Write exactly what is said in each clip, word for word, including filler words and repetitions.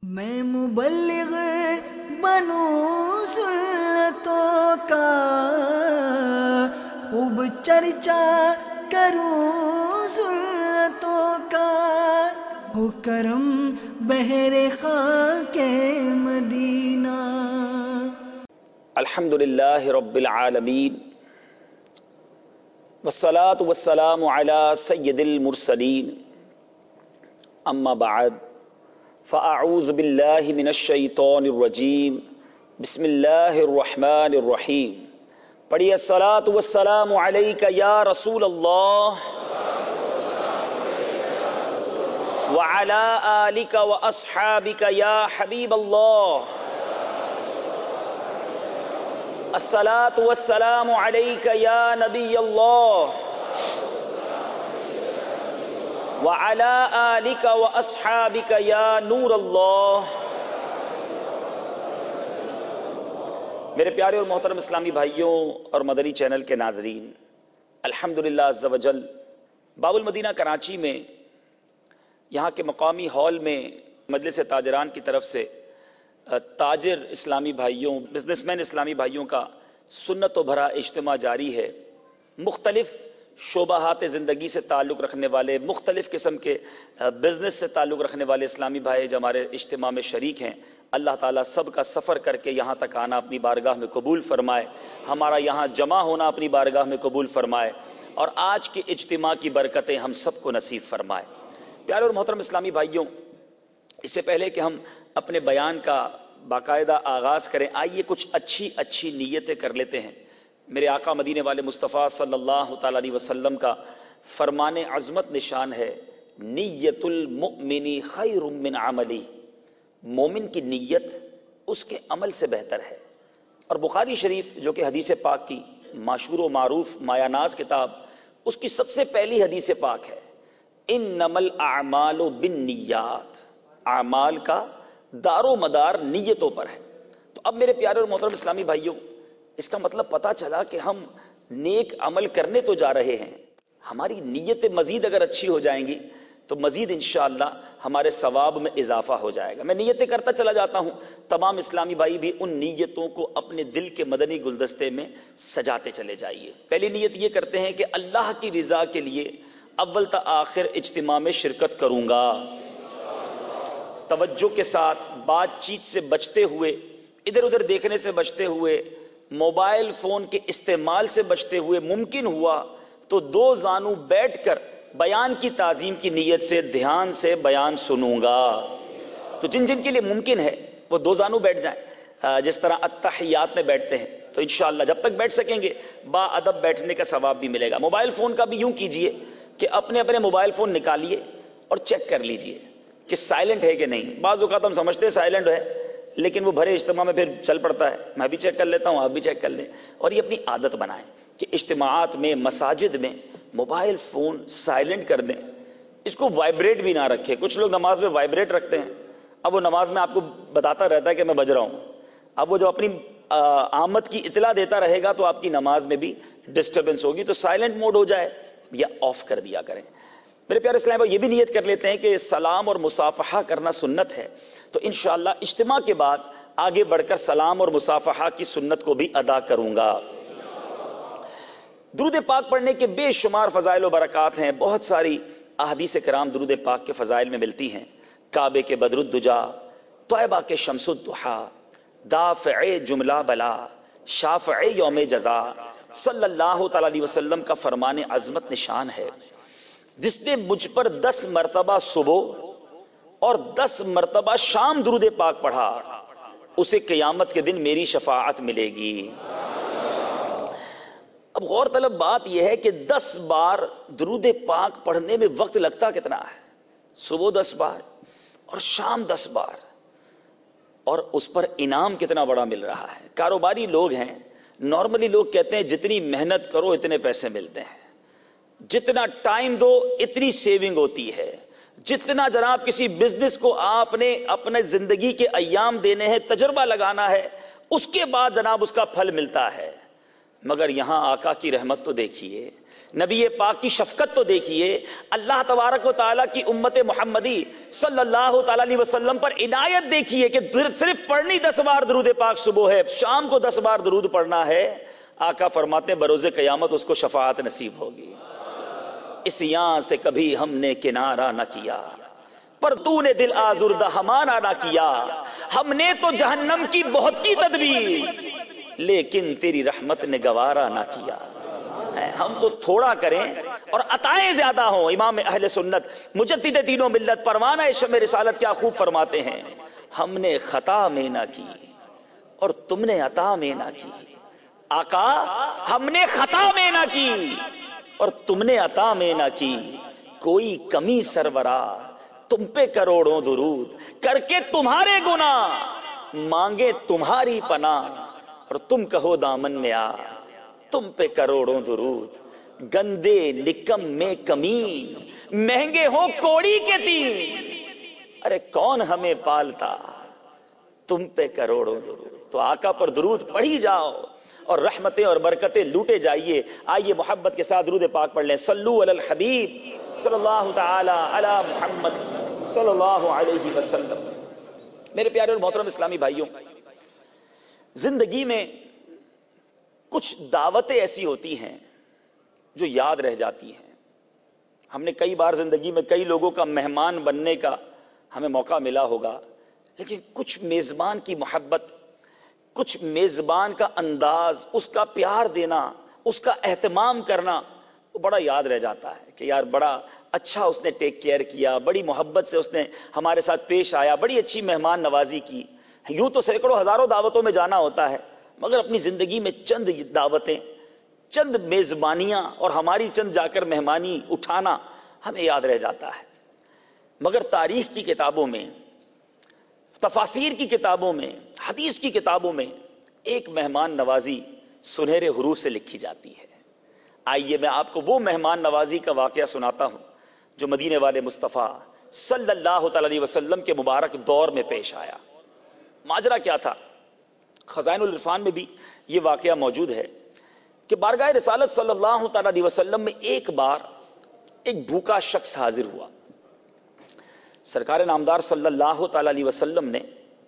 میں مبلغ بنوں سنتوں کا، خوب چرچا کروں سنتوں کا، ہو کرم بہر خاک مدینہ۔ الحمدللہ رب العالمین، والصلاة والسلام علی سید المرسلین، اما بعد فاعوذ باللہ من الشیطان الرجیم، بسم اللہ الرحمن الرحیم۔ پڑھیے الصلاة والسلام علیک یا رسول اللہ وعلی آلک واصحابک یا حبیب اللہ۔ الصلاة والسلام علیک یا نبی اللہ وعلی آلک واصحابک یا نور اللہ۔ میرے پیارے اور محترم اسلامی بھائیوں اور مدنی چینل کے ناظرین، الحمدللہ عز و جل باب المدینہ کراچی میں یہاں کے مقامی ہال میں مجلس تاجران کی طرف سے تاجر اسلامی بھائیوں، بزنس مین اسلامی بھائیوں کا سنت و بھرا اجتماع جاری ہے۔ مختلف شعبہات زندگی سے تعلق رکھنے والے، مختلف قسم کے بزنس سے تعلق رکھنے والے اسلامی بھائی جو ہمارے اجتماع میں شریک ہیں، اللہ تعالیٰ سب کا سفر کر کے یہاں تک آنا اپنی بارگاہ میں قبول فرمائے، ہمارا یہاں جمع ہونا اپنی بارگاہ میں قبول فرمائے، اور آج کے اجتماع کی برکتیں ہم سب کو نصیب فرمائے۔ پیارے اور محترم اسلامی بھائیوں، اس سے پہلے کہ ہم اپنے بیان کا باقاعدہ آغاز کریں، آئیے کچھ اچھی اچھی نیتیں کر لیتے ہیں۔ میرے آقا مدینے والے مصطفیٰ صلی اللہ تعالیٰ علیہ وسلم کا فرمان عظمت نشان ہے، نیت المؤمن خیر من عملی، مومن کی نیت اس کے عمل سے بہتر ہے۔ اور بخاری شریف جو کہ حدیث پاک کی مشہور و معروف مایہ ناز کتاب، اس کی سب سے پہلی حدیث پاک ہے، انما الاعمال بالنیات، اعمال کا دار و مدار نیتوں پر ہے۔ تو اب میرے پیارے اور محترم اسلامی بھائیوں، اس کا مطلب پتہ چلا کہ ہم نیک عمل کرنے تو جا رہے ہیں، ہماری نیتیں مزید اگر اچھی ہو جائیں گی تو مزید انشاءاللہ ہمارے ثواب میں اضافہ ہو جائے گا۔ میں نیتیں کرتا چلا جاتا ہوں، تمام اسلامی بھائی بھی ان نیتوں کو اپنے دل کے مدنی گلدستے میں سجاتے چلے جائیے۔ پہلی نیت یہ کرتے ہیں کہ اللہ کی رضا کے لیے اول تا آخر اجتماع میں شرکت کروں گا، توجہ کے ساتھ، بات چیت سے بچتے ہوئے، ادھر ادھر دیکھنے سے بچتے ہوئے، موبائل فون کے استعمال سے بچتے ہوئے، ممکن ہوا تو دو زانو بیٹھ کر بیان کی تعظیم کی نیت سے دھیان سے بیان سنوں گا۔ تو جن جن کے لیے ممکن ہے وہ دو زانو بیٹھ جائیں، جس طرح التحیات میں بیٹھتے ہیں، تو انشاءاللہ جب تک بیٹھ سکیں گے با ادب بیٹھنے کا ثواب بھی ملے گا۔ موبائل فون کا بھی یوں کیجئے کہ اپنے اپنے موبائل فون نکالیے اور چیک کر لیجئے کہ سائلنٹ ہے کہ نہیں۔ بعض اوقات ہم سمجھتے ہیں سائلنٹ ہے، لیکن وہ بھرے اجتماع میں پھر چل پڑتا ہے، میں بھی چیک کر لیتا ہوں، آپ بھی چیک کر لیں۔ اور یہ اپنی عادت بنائیں کہ اجتماعات میں، مساجد میں موبائل فون سائلنٹ کر دیں، اس کو وائبریٹ بھی نہ رکھیں۔ کچھ لوگ نماز میں وائبریٹ رکھتے ہیں، اب وہ نماز میں آپ کو بتاتا رہتا ہے کہ میں بج رہا ہوں، اب وہ جو اپنی آمد کی اطلاع دیتا رہے گا تو آپ کی نماز میں بھی ڈسٹربنس ہوگی۔ تو سائلنٹ موڈ ہو جائے یا آف کر دیا کریں۔ میرے پیارے اسلام بھائی، یہ بھی نیت کر لیتے ہیں کہ سلام اور مصافحہ کرنا سنت ہے، تو انشاءاللہ اجتماع کے بعد آگے بڑھ کر سلام اور مصافحہ کی سنت کو بھی ادا کروں گا۔ درود پاک پڑھنے کے بے شمار فضائل و برکات ہیں، بہت ساری احادیث کرام درود پاک کے فضائل میں ملتی ہیں۔ کعبے کے بدر الدجا، طیبہ کے شمس الضحیٰ، دافع جملہ بلا، شافع یوم جزا، صلی اللہ تعالیٰ علیہ وسلم کا فرمان عظمت نشان ہے، جس نے مجھ پر دس مرتبہ صبح اور دس مرتبہ شام درود پاک پڑھا، اسے قیامت کے دن میری شفاعت ملے گی۔ اب غور طلب بات یہ ہے کہ دس بار درود پاک پڑھنے میں وقت لگتا کتنا ہے؟ صبح دس بار اور شام دس بار، اور اس پر انعام کتنا بڑا مل رہا ہے۔ کاروباری لوگ ہیں، نارملی لوگ کہتے ہیں جتنی محنت کرو اتنے پیسے ملتے ہیں، جتنا ٹائم دو اتنی سیونگ ہوتی ہے، جتنا جناب کسی بزنس کو آپ نے اپنے زندگی کے ایام دینے ہیں، تجربہ لگانا ہے، اس کے بعد جناب اس کا پھل ملتا ہے۔ مگر یہاں آقا کی رحمت تو دیکھیے، نبی پاک کی شفقت تو دیکھیے، اللہ تبارک و تعالیٰ کی امت محمدی صلی اللہ تعالیٰ علیہ وسلم پر عنایت دیکھیے کہ صرف پڑھنی دس بار درود پاک صبح ہے، شام کو دس بار درود پڑھنا ہے۔ آقا فرماتے ہیں بروز قیامت اس کو شفاعت نصیب ہوگی۔ اس یہاں سے کبھی ہم نے کنارہ نہ کیا، پر تو نے دل آزردہ ہمارا نہ کیا، ہم نے تو جہنم کی بہت کی تدبیر، لیکن تیری رحمت نے گوارا نہ کیا۔ ہم تو تھوڑا کریں اور عطائیں زیادہ ہوں۔ امام اہل سنت مجدد دین و ملت پروانہ شمع رسالت کیا خوب فرماتے ہیں، ہم نے خطا میں نہ کی اور تم نے عطا میں نہ کی۔ آقا ہم نے خطا میں نہ کی اور تم نے عطا میں نہ کی، کوئی کمی سرورا تم پہ کروڑوں درود، کر کے تمہارے گناہ مانگے تمہاری پناہ، اور تم کہو دامن میں آ تم پہ کروڑوں درود، گندے نکم میں کمین مہنگے ہو کوڑی کے تین، ارے کون ہمیں پالتا تم پہ کروڑوں درود۔ تو آقا پر درود پڑھی جاؤ اور رحمتیں اور برکتیں لوٹے جائیے۔ آئیے محبت کے ساتھ درود پاک پڑھ لیں، صلو علی الحبیب صلی اللہ تعالی علی محمد صلی اللہ علیہ وسلم۔ میرے پیارے اور محترم اسلامی بھائیوں، زندگی میں کچھ دعوتیں ایسی ہوتی ہیں جو یاد رہ جاتی ہیں۔ ہم نے کئی بار زندگی میں کئی لوگوں کا مہمان بننے کا ہمیں موقع ملا ہوگا، لیکن کچھ میزبان کی محبت، کچھ میزبان کا انداز، اس کا پیار دینا، اس کا اہتمام کرنا، وہ بڑا یاد رہ جاتا ہے کہ یار بڑا اچھا اس نے ٹیک کیئر کیا، بڑی محبت سے اس نے ہمارے ساتھ پیش آیا، بڑی اچھی مہمان نوازی کی۔ یوں تو سینکڑوں ہزاروں دعوتوں میں جانا ہوتا ہے، مگر اپنی زندگی میں چند دعوتیں، چند میزبانیاں اور ہماری چند جا کر مہمانی اٹھانا ہمیں یاد رہ جاتا ہے۔ مگر تاریخ کی کتابوں میں، تفاسیر کی کتابوں میں، حدیث کی کتابوں میں ایک مہمان نوازی سنہرے حروف سے لکھی جاتی ہے۔ آئیے میں آپ کو وہ مہمان نوازی کا واقعہ سناتا ہوں جو مدینے والے مصطفیٰ صلی اللہ تعالی علیہ وسلم کے مبارک دور میں پیش آیا۔ ماجرا کیا تھا؟ خزائن العرفان میں بھی یہ واقعہ موجود ہے کہ بارگاہ رسالت صلی اللہ تعالی علیہ وسلم میں ایک بار ایک بھوکا شخص حاضر ہوا۔ سرکار نامدار صلی اللہ تعالی علیہ وسلم نے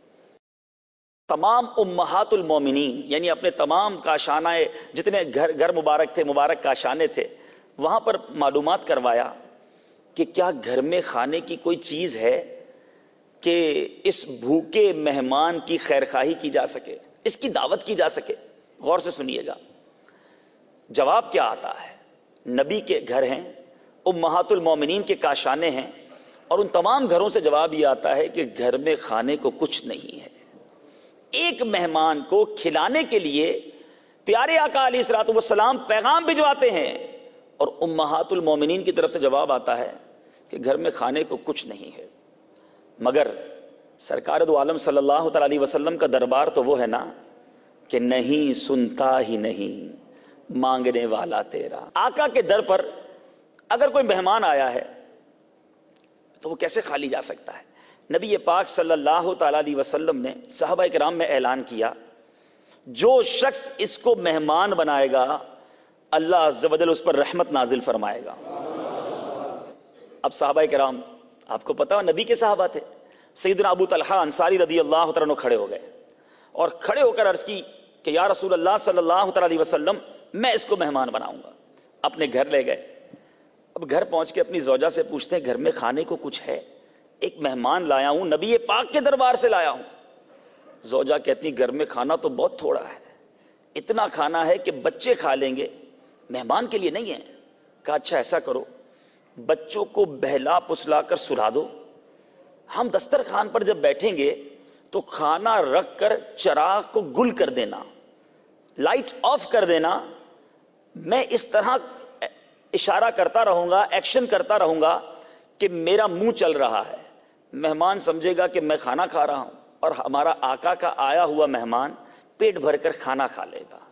تمام امہات المومنین، یعنی اپنے تمام کاشانہ جتنے گھر گھر مبارک تھے، مبارک کاشانے تھے، وہاں پر معلومات کروایا کہ کیا گھر میں کھانے کی کوئی چیز ہے کہ اس بھوکے مہمان کی خیرخواہی کی جا سکے، اس کی دعوت کی جا سکے۔ غور سے سنیے گا، جواب کیا آتا ہے؟ نبی کے گھر ہیں، امہات المومنین کے کاشانے ہیں، اور ان تمام گھروں سے جواب یہ آتا ہے کہ گھر میں کھانے کو کچھ نہیں ہے۔ ایک مہمان کو کھلانے کے لیے پیارے آقا علیہ الصلوۃ والسلام پیغام بھجواتے ہیں، اور امہات المومنین کی طرف سے جواب آتا ہے کہ گھر میں کھانے کو کچھ نہیں ہے۔ مگر سرکار دو عالم صلی اللہ تعالی علیہ وسلم کا دربار تو وہ ہے نا کہ نہیں سنتا ہی نہیں مانگنے والا تیرا۔ آقا کے در پر اگر کوئی مہمان آیا ہے تو وہ کیسے خالی جا سکتا ہے؟ نبی پاک صلی اللہ تعالی علیہ وسلم نے صحابہ کرام میں اعلان کیا، جو شخص اس کو مہمان بنائے گا اللہ عز و جل اس پر رحمت نازل فرمائے گا۔ اب صحابہ کرام، آپ کو پتا نبی کے صحابہ تھے، سیدنا ابو طلحہ انصاری رضی اللہ تعالیٰ عنہ کھڑے ہو گئے اور کھڑے ہو کر عرض کی کہ یا رسول اللہ صلی اللہ تعالی علیہ وسلم، میں اس کو مہمان بناؤں گا۔ اپنے گھر لے گئے۔ اب گھر پہنچ کے اپنی زوجہ سے پوچھتے ہیں گھر میں کھانے کو کچھ ہے؟ ایک مہمان لایا ہوں، نبی پاک کے دربار سے لایا ہوں۔ زوجہ کہتی گھر میں کھانا تو بہت تھوڑا ہے، اتنا کھانا ہے کہ بچے کھا لیں گے، مہمان کے لیے نہیں ہے۔ کہا اچھا ایسا کرو، بچوں کو بہلا پسلا کر سلا دو، ہم دسترخوان پر جب بیٹھیں گے تو کھانا رکھ کر چراغ کو گل کر دینا، لائٹ آف کر دینا، میں اس طرح اشارہ کرتا رہوں گا، ایکشن کرتا رہوں گا کہ میرا منہ چل رہا ہے، مہمان سمجھے گا کہ میں کھانا کھا رہا ہوں، اور ہمارا آقا کا آیا ہوا مہمان پیٹ بھر کر کھانا کھا لے گا۔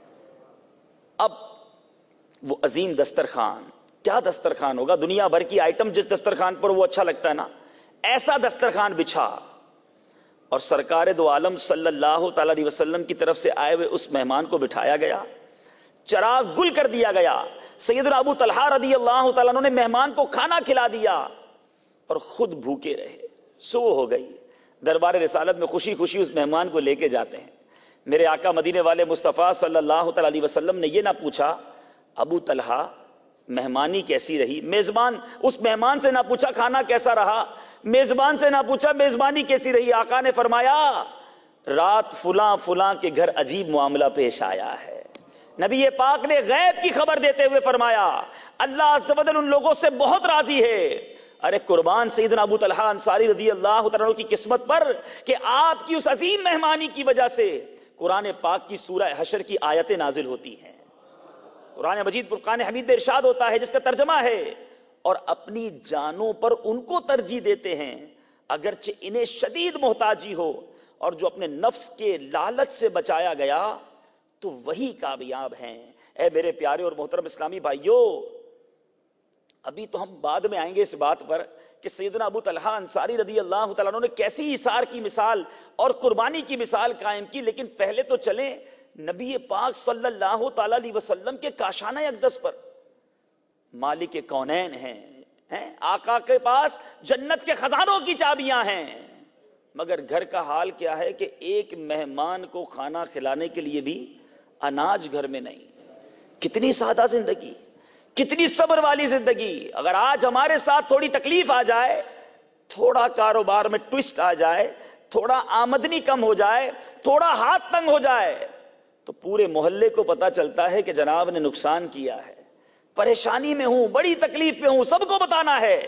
اب وہ عظیم دسترخوان، کیا دسترخوان ہوگا، دنیا بھر کی آئٹم جس دسترخوان پر وہ اچھا لگتا ہے نا، ایسا دسترخوان بچھا، اور سرکار دو عالم صلی اللہ تعالی علیہ وسلم کی طرف سے آئے ہوئے اس مہمان کو بٹھایا گیا۔ چراغ گل کر دیا گیا. سیدنا ابو طلحہ رضی اللہ تعالیٰ عنہ نے مہمان کو کھانا کھلا دیا اور خود بھوکے رہے. صبح ہو گئی, دربار رسالت میں خوشی خوشی اس مہمان کو لے کے جاتے ہیں. میرے آقا مدینے والے مصطفیٰ صلی اللہ تعالیٰ علیہ وسلم نے یہ نہ پوچھا ابو طلحہ مہمانی کیسی رہی, میزبان اس مہمان سے نہ پوچھا کھانا کیسا رہا, میزبان سے نہ پوچھا میزبانی کیسی رہی. آقا نے فرمایا رات فلاں فلاں کے گھر عجیب معاملہ پیش آیا ہے. نبی پاک نے غیب کی خبر دیتے ہوئے فرمایا اللہ عز و جل ان لوگوں سے بہت راضی ہے. ارے قربان سیدنا ابو طلحہ انصاری رضی اللہ تعالیٰ عنہ کی قسمت پر کہ آپ کی اس عظیم مہمانی کی وجہ سے قرآن پاک کی سورہ حشر کی آیتیں نازل ہوتی ہیں. قرآن مجید فرقان حمید میں ارشاد ہوتا ہے جس کا ترجمہ ہے اور اپنی جانوں پر ان کو ترجیح دیتے ہیں اگرچہ انہیں شدید محتاجی ہو, اور جو اپنے نفس کے لالچ سے بچایا گیا تو وہی کامیاب ہیں. اے میرے پیارے اور محترم اسلامی بھائیوں, ابھی تو ہم بعد میں آئیں گے اس بات پر کہ سیدنا ابو طلحہ انصاری رضی اللہ تعالیٰ عنہ نے کیسی ایثار کی مثال اور قربانی کی مثال قائم کی. لیکن پہلے تو چلیں نبی پاک صلی اللہ تعالیٰ علیہ وسلم کے کاشانہ اقدس پر. مالک کونین ہیں, ہیں آقا کے پاس جنت کے خزانوں کی چابیاں ہیں, مگر گھر کا حال کیا ہے کہ ایک مہمان کو کھانا کھلانے کے لیے بھی اناج گھر میں نہیں. کتنی سادہ زندگی, کتنی صبر والی زندگی. اگر آج ہمارے ساتھ تھوڑی تکلیف آ جائے, تھوڑا کاروبار میں ٹوسٹ آ جائے, تھوڑا آمدنی کم ہو جائے, تھوڑا ہاتھ تنگ ہو جائے, تو پورے محلے کو پتا چلتا ہے کہ جناب نے نقصان کیا ہے, پریشانی میں ہوں, بڑی تکلیف میں ہوں, سب کو بتانا ہے.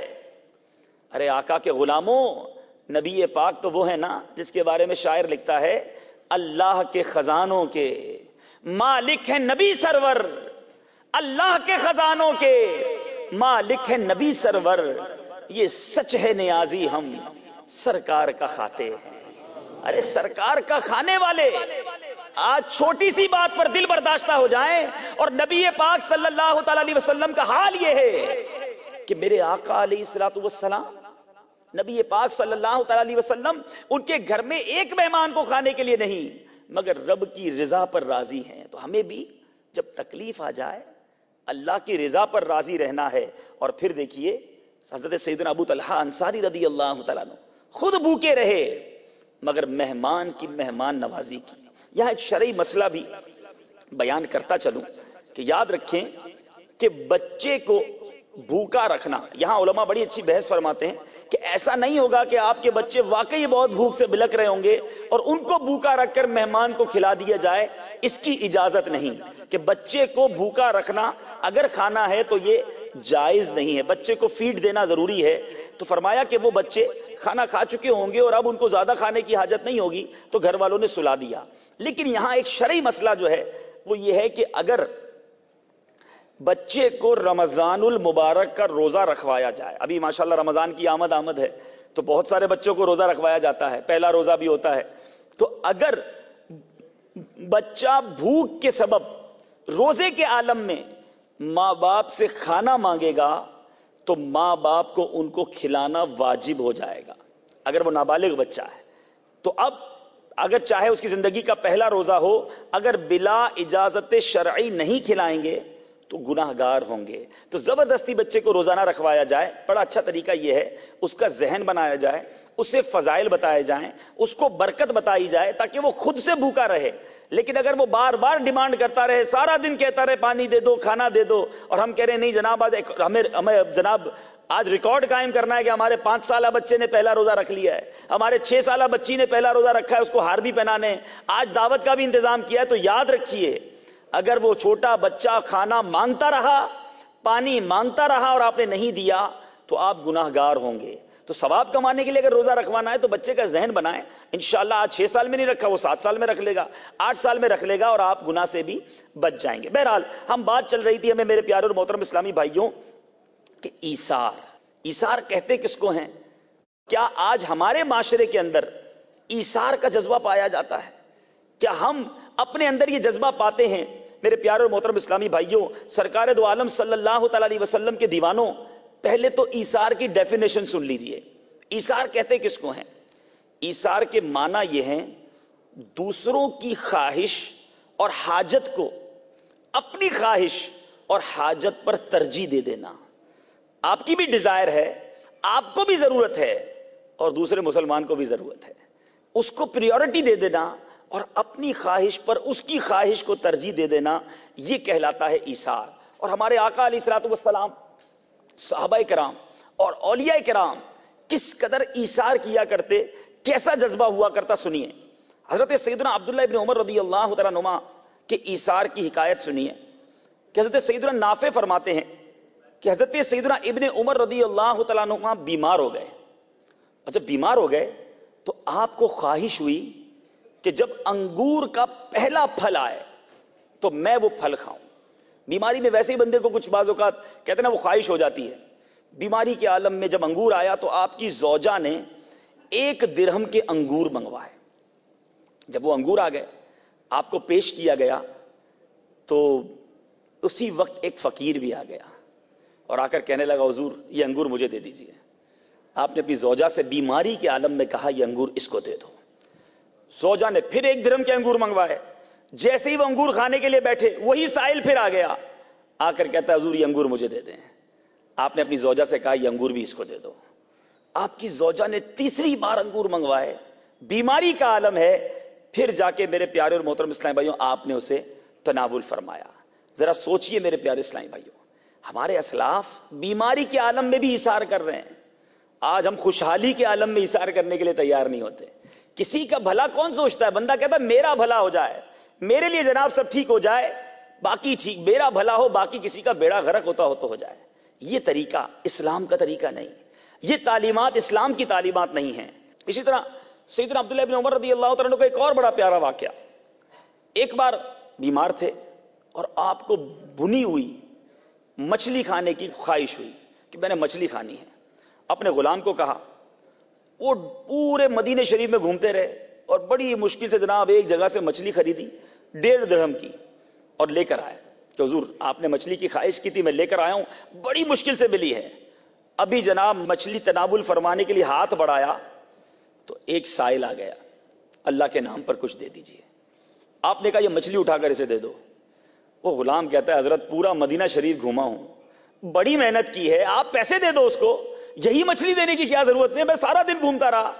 ارے آقا کے غلاموں, نبی پاک تو وہ ہے نا جس کے بارے میں شاعر لکھتا ہے اللہ کے خزانوں کے مالک ہے نبی سرور, اللہ کے خزانوں کے مالک ہے نبی سرور, یہ سچ ہے نیازی ہم سرکار کا کھاتے ہیں. ارے سرکار کا کھانے والے آج چھوٹی سی بات پر دل برداشتہ ہو جائیں, اور نبی پاک صلی اللہ تعالی علیہ وسلم کا حال یہ ہے کہ میرے آقا علیہ الصلوۃ والسلام نبی پاک صلی اللہ تعالی علیہ وسلم ان کے گھر میں ایک مہمان کو کھانے کے لیے نہیں مگر رب کی رضا پر راضی ہیں. تو ہمیں بھی جب تکلیف آ جائے اللہ کی رضا پر راضی رہنا ہے. اور پھر دیکھیے حضرت سیدنا ابو طلحہ انصاری رضی اللہ تعالیٰ عنہ خود بھوکے رہے مگر مہمان کی مہمان نوازی کی. یہاں ایک شرعی مسئلہ بھی بیان کرتا چلوں کہ یاد رکھیں کہ بچے کو بھوکا رکھنا, یہاں علماء بڑی اچھی بحث فرماتے ہیں کہ ایسا نہیں ہوگا کہ آپ کے بچے واقعی بہت بھوک سے بلک رہے ہوں گے اور ان کو بھوکا رکھ کر مہمان کو کھلا دیا جائے, اس کی اجازت نہیں. کہ بچے کو بھوکا رکھنا اگر کھانا ہے تو یہ جائز نہیں ہے, بچے کو فیڈ دینا ضروری ہے. تو فرمایا کہ وہ بچے کھانا کھا چکے ہوں گے اور اب ان کو زیادہ کھانے کی حاجت نہیں ہوگی تو گھر والوں نے سلا دیا. لیکن یہاں ایک شرعی مسئلہ جو ہے وہ یہ ہے کہ اگر بچے کو رمضان المبارک کا روزہ رکھوایا جائے, ابھی ماشاءاللہ رمضان کی آمد آمد ہے تو بہت سارے بچوں کو روزہ رکھوایا جاتا ہے, پہلا روزہ بھی ہوتا ہے, تو اگر بچہ بھوک کے سبب روزے کے عالم میں ماں باپ سے کھانا مانگے گا تو ماں باپ کو ان کو کھلانا واجب ہو جائے گا اگر وہ نابالغ بچہ ہے. تو اب اگر چاہے اس کی زندگی کا پہلا روزہ ہو, اگر بلا اجازت شرعی نہیں کھلائیں گے تو گناہ گار ہوں گے. تو زبردستی بچے کو روزانہ رکھوایا جائے, بڑا اچھا طریقہ یہ ہے اس کا ذہن بنایا جائے, اسے فضائل بتائے جائیں, اس کو برکت بتائی جائے تاکہ وہ خود سے بھوکا رہے. لیکن اگر وہ بار بار ڈیمانڈ کرتا رہے, سارا دن کہتا رہے پانی دے دو, کھانا دے دو, اور ہم کہہ رہے ہیں نہیں جناب آج ہمیں ہمیں جناب آج ریکارڈ قائم کرنا ہے کہ ہمارے پانچ سالہ بچے نے پہلا روزہ رکھ لیا ہے, ہمارے چھ سالہ بچی نے پہلا روزہ رکھا ہے, اس کو ہار بھی پہنانے, آج دعوت کا بھی انتظام کیا ہے, تو یاد رکھیے اگر وہ چھوٹا بچہ کھانا مانگتا رہا, پانی مانگتا رہا اور آپ نے نہیں دیا تو آپ گناہ گار ہوں گے. تو ثواب کمانے کے لیے اگر روزہ رکھوانا ہے تو بچے کا ذہن بنائیں, انشاءاللہ آج چھ سال میں نہیں رکھا وہ سات سال میں رکھ لے گا, آٹھ سال میں رکھ لے گا اور آپ گناہ سے بھی بچ جائیں گے. بہرحال ہم بات چل رہی تھی ہمیں میرے پیارے اور محترم اسلامی بھائیوں کہ ایثار, ایثار کہتے کس کو ہیں؟ کیا آج ہمارے معاشرے کے اندر ایثار کا جذبہ پایا جاتا ہے؟ کیا ہم اپنے اندر یہ جذبہ پاتے ہیں؟ میرے پیارے اور محترم اسلامی بھائیوں, سرکار دو عالم صلی اللہ تعالی علیہ وسلم کے دیوانوں, پہلے تو ایثار کی ڈیفینیشن سن لیجئے. ایثار کہتے کس کو ہیں؟ ایثار کے معنی یہ ہیں دوسروں کی خواہش اور حاجت کو اپنی خواہش اور حاجت پر ترجیح دے دینا. آپ کی بھی ڈیزائر ہے, آپ کو بھی ضرورت ہے اور دوسرے مسلمان کو بھی ضرورت ہے, اس کو پریورٹی دے دینا اور اپنی خواہش پر اس کی خواہش کو ترجیح دے دینا, یہ کہلاتا ہے ایثار. اور ہمارے آقا علیہ الصلوۃ والسلام, صحابہ کرام اور اولیاء کرام کس قدر ایثار کیا کرتے, کیسا جذبہ ہوا کرتا. سنیے حضرت سیدنا عبداللہ ابن عمر رضی اللہ تعالیٰ عنہما کے ایثار کی حکایت سنیے کہ حضرت سیدنا نافع فرماتے ہیں کہ حضرت سیدنا ابن عمر رضی اللہ تعالیٰ عنہما بیمار ہو گئے, اور جب بیمار ہو گئے تو آپ کو خواہش ہوئی کہ جب انگور کا پہلا پھل آئے تو میں وہ پھل کھاؤں. بیماری میں ویسے ہی بندے کو کچھ بعض اوقات کہتے ہیں نا وہ خواہش ہو جاتی ہے. بیماری کے عالم میں جب انگور آیا تو آپ کی زوجہ نے ایک درہم کے انگور منگوائے. جب وہ انگور آ گئے آپ کو پیش کیا گیا تو اسی وقت ایک فقیر بھی آ گیا اور آ کر کہنے لگا حضور یہ انگور مجھے دے دیجئے. آپ نے اپنی زوجہ سے بیماری کے عالم میں کہا یہ انگور اس کو دے دو. زوجہ نے پھر ایک درہم کے انگور منگوائے. جیسے ہی وہ انگور کھانے کے لیے بیٹھے وہی سائل پھر آ گیا, آ کر کہتا ہے حضور یہ انگور مجھے دے دیں. آپ نے اپنی زوجہ سے کہا یہ انگور بھی اس کو دے دو. آپ کی زوجہ نے تیسری بار انگور منگوائے, بیماری کا عالم ہے, پھر جا کے میرے پیارے اور محترم اسلامی بھائیوں آپ نے اسے تناول فرمایا. ذرا سوچئے میرے پیارے اسلامی بھائیوں, ہمارے اسلاف بیماری کے عالم میں بھی ایثار کر رہے ہیں. آج ہم خوشحالی کے عالم میں ایثار کرنے کے لیے تیار نہیں ہوتے. کسی کا بھلا کون سوچتا ہے؟ بندہ کہتا ہے میرا بھلا ہو جائے, میرے لیے جناب سب ٹھیک ہو جائے, باقی ٹھیک, میرا بھلا ہو, باقی کسی کا بیڑا غرق ہوتا ہو تو ہو جائے. یہ طریقہ اسلام کا طریقہ نہیں, یہ تعلیمات اسلام کی تعلیمات نہیں ہیں. اسی طرح سیدنا عبداللہ بن عمر رضی اللہ تعالیٰ عنہ کا ایک اور بڑا پیارا واقعہ. ایک بار بیمار تھے اور آپ کو بھنی ہوئی مچھلی کھانے کی خواہش ہوئی کہ میں نے مچھلی کھانی ہے. اپنے غلام کو کہا, وہ پورے مدینے شریف میں گھومتے رہے اور بڑی مشکل سے جناب ایک جگہ سے مچھلی خریدی ڈیڑھ درہم کی اور لے کر آئے کہ حضور آپ نے مچھلی کی خواہش کی تھی, میں لے کر آیا ہوں, بڑی مشکل سے ملی ہے. ابھی جناب مچھلی تناول فرمانے کے لیے ہاتھ بڑھایا تو ایک سائل آ گیا, اللہ کے نام پر کچھ دے دیجئے. آپ نے کہا یہ مچھلی اٹھا کر اسے دے دو. وہ غلام کہتا ہے حضرت پورا مدینہ شریف گھوما ہوں, بڑی محنت کی ہے, آپ پیسے دے دو اس کو, یہی مچھلی دینے کی کیا ضرورت ہے, میں سارا دن گھومتا رہا.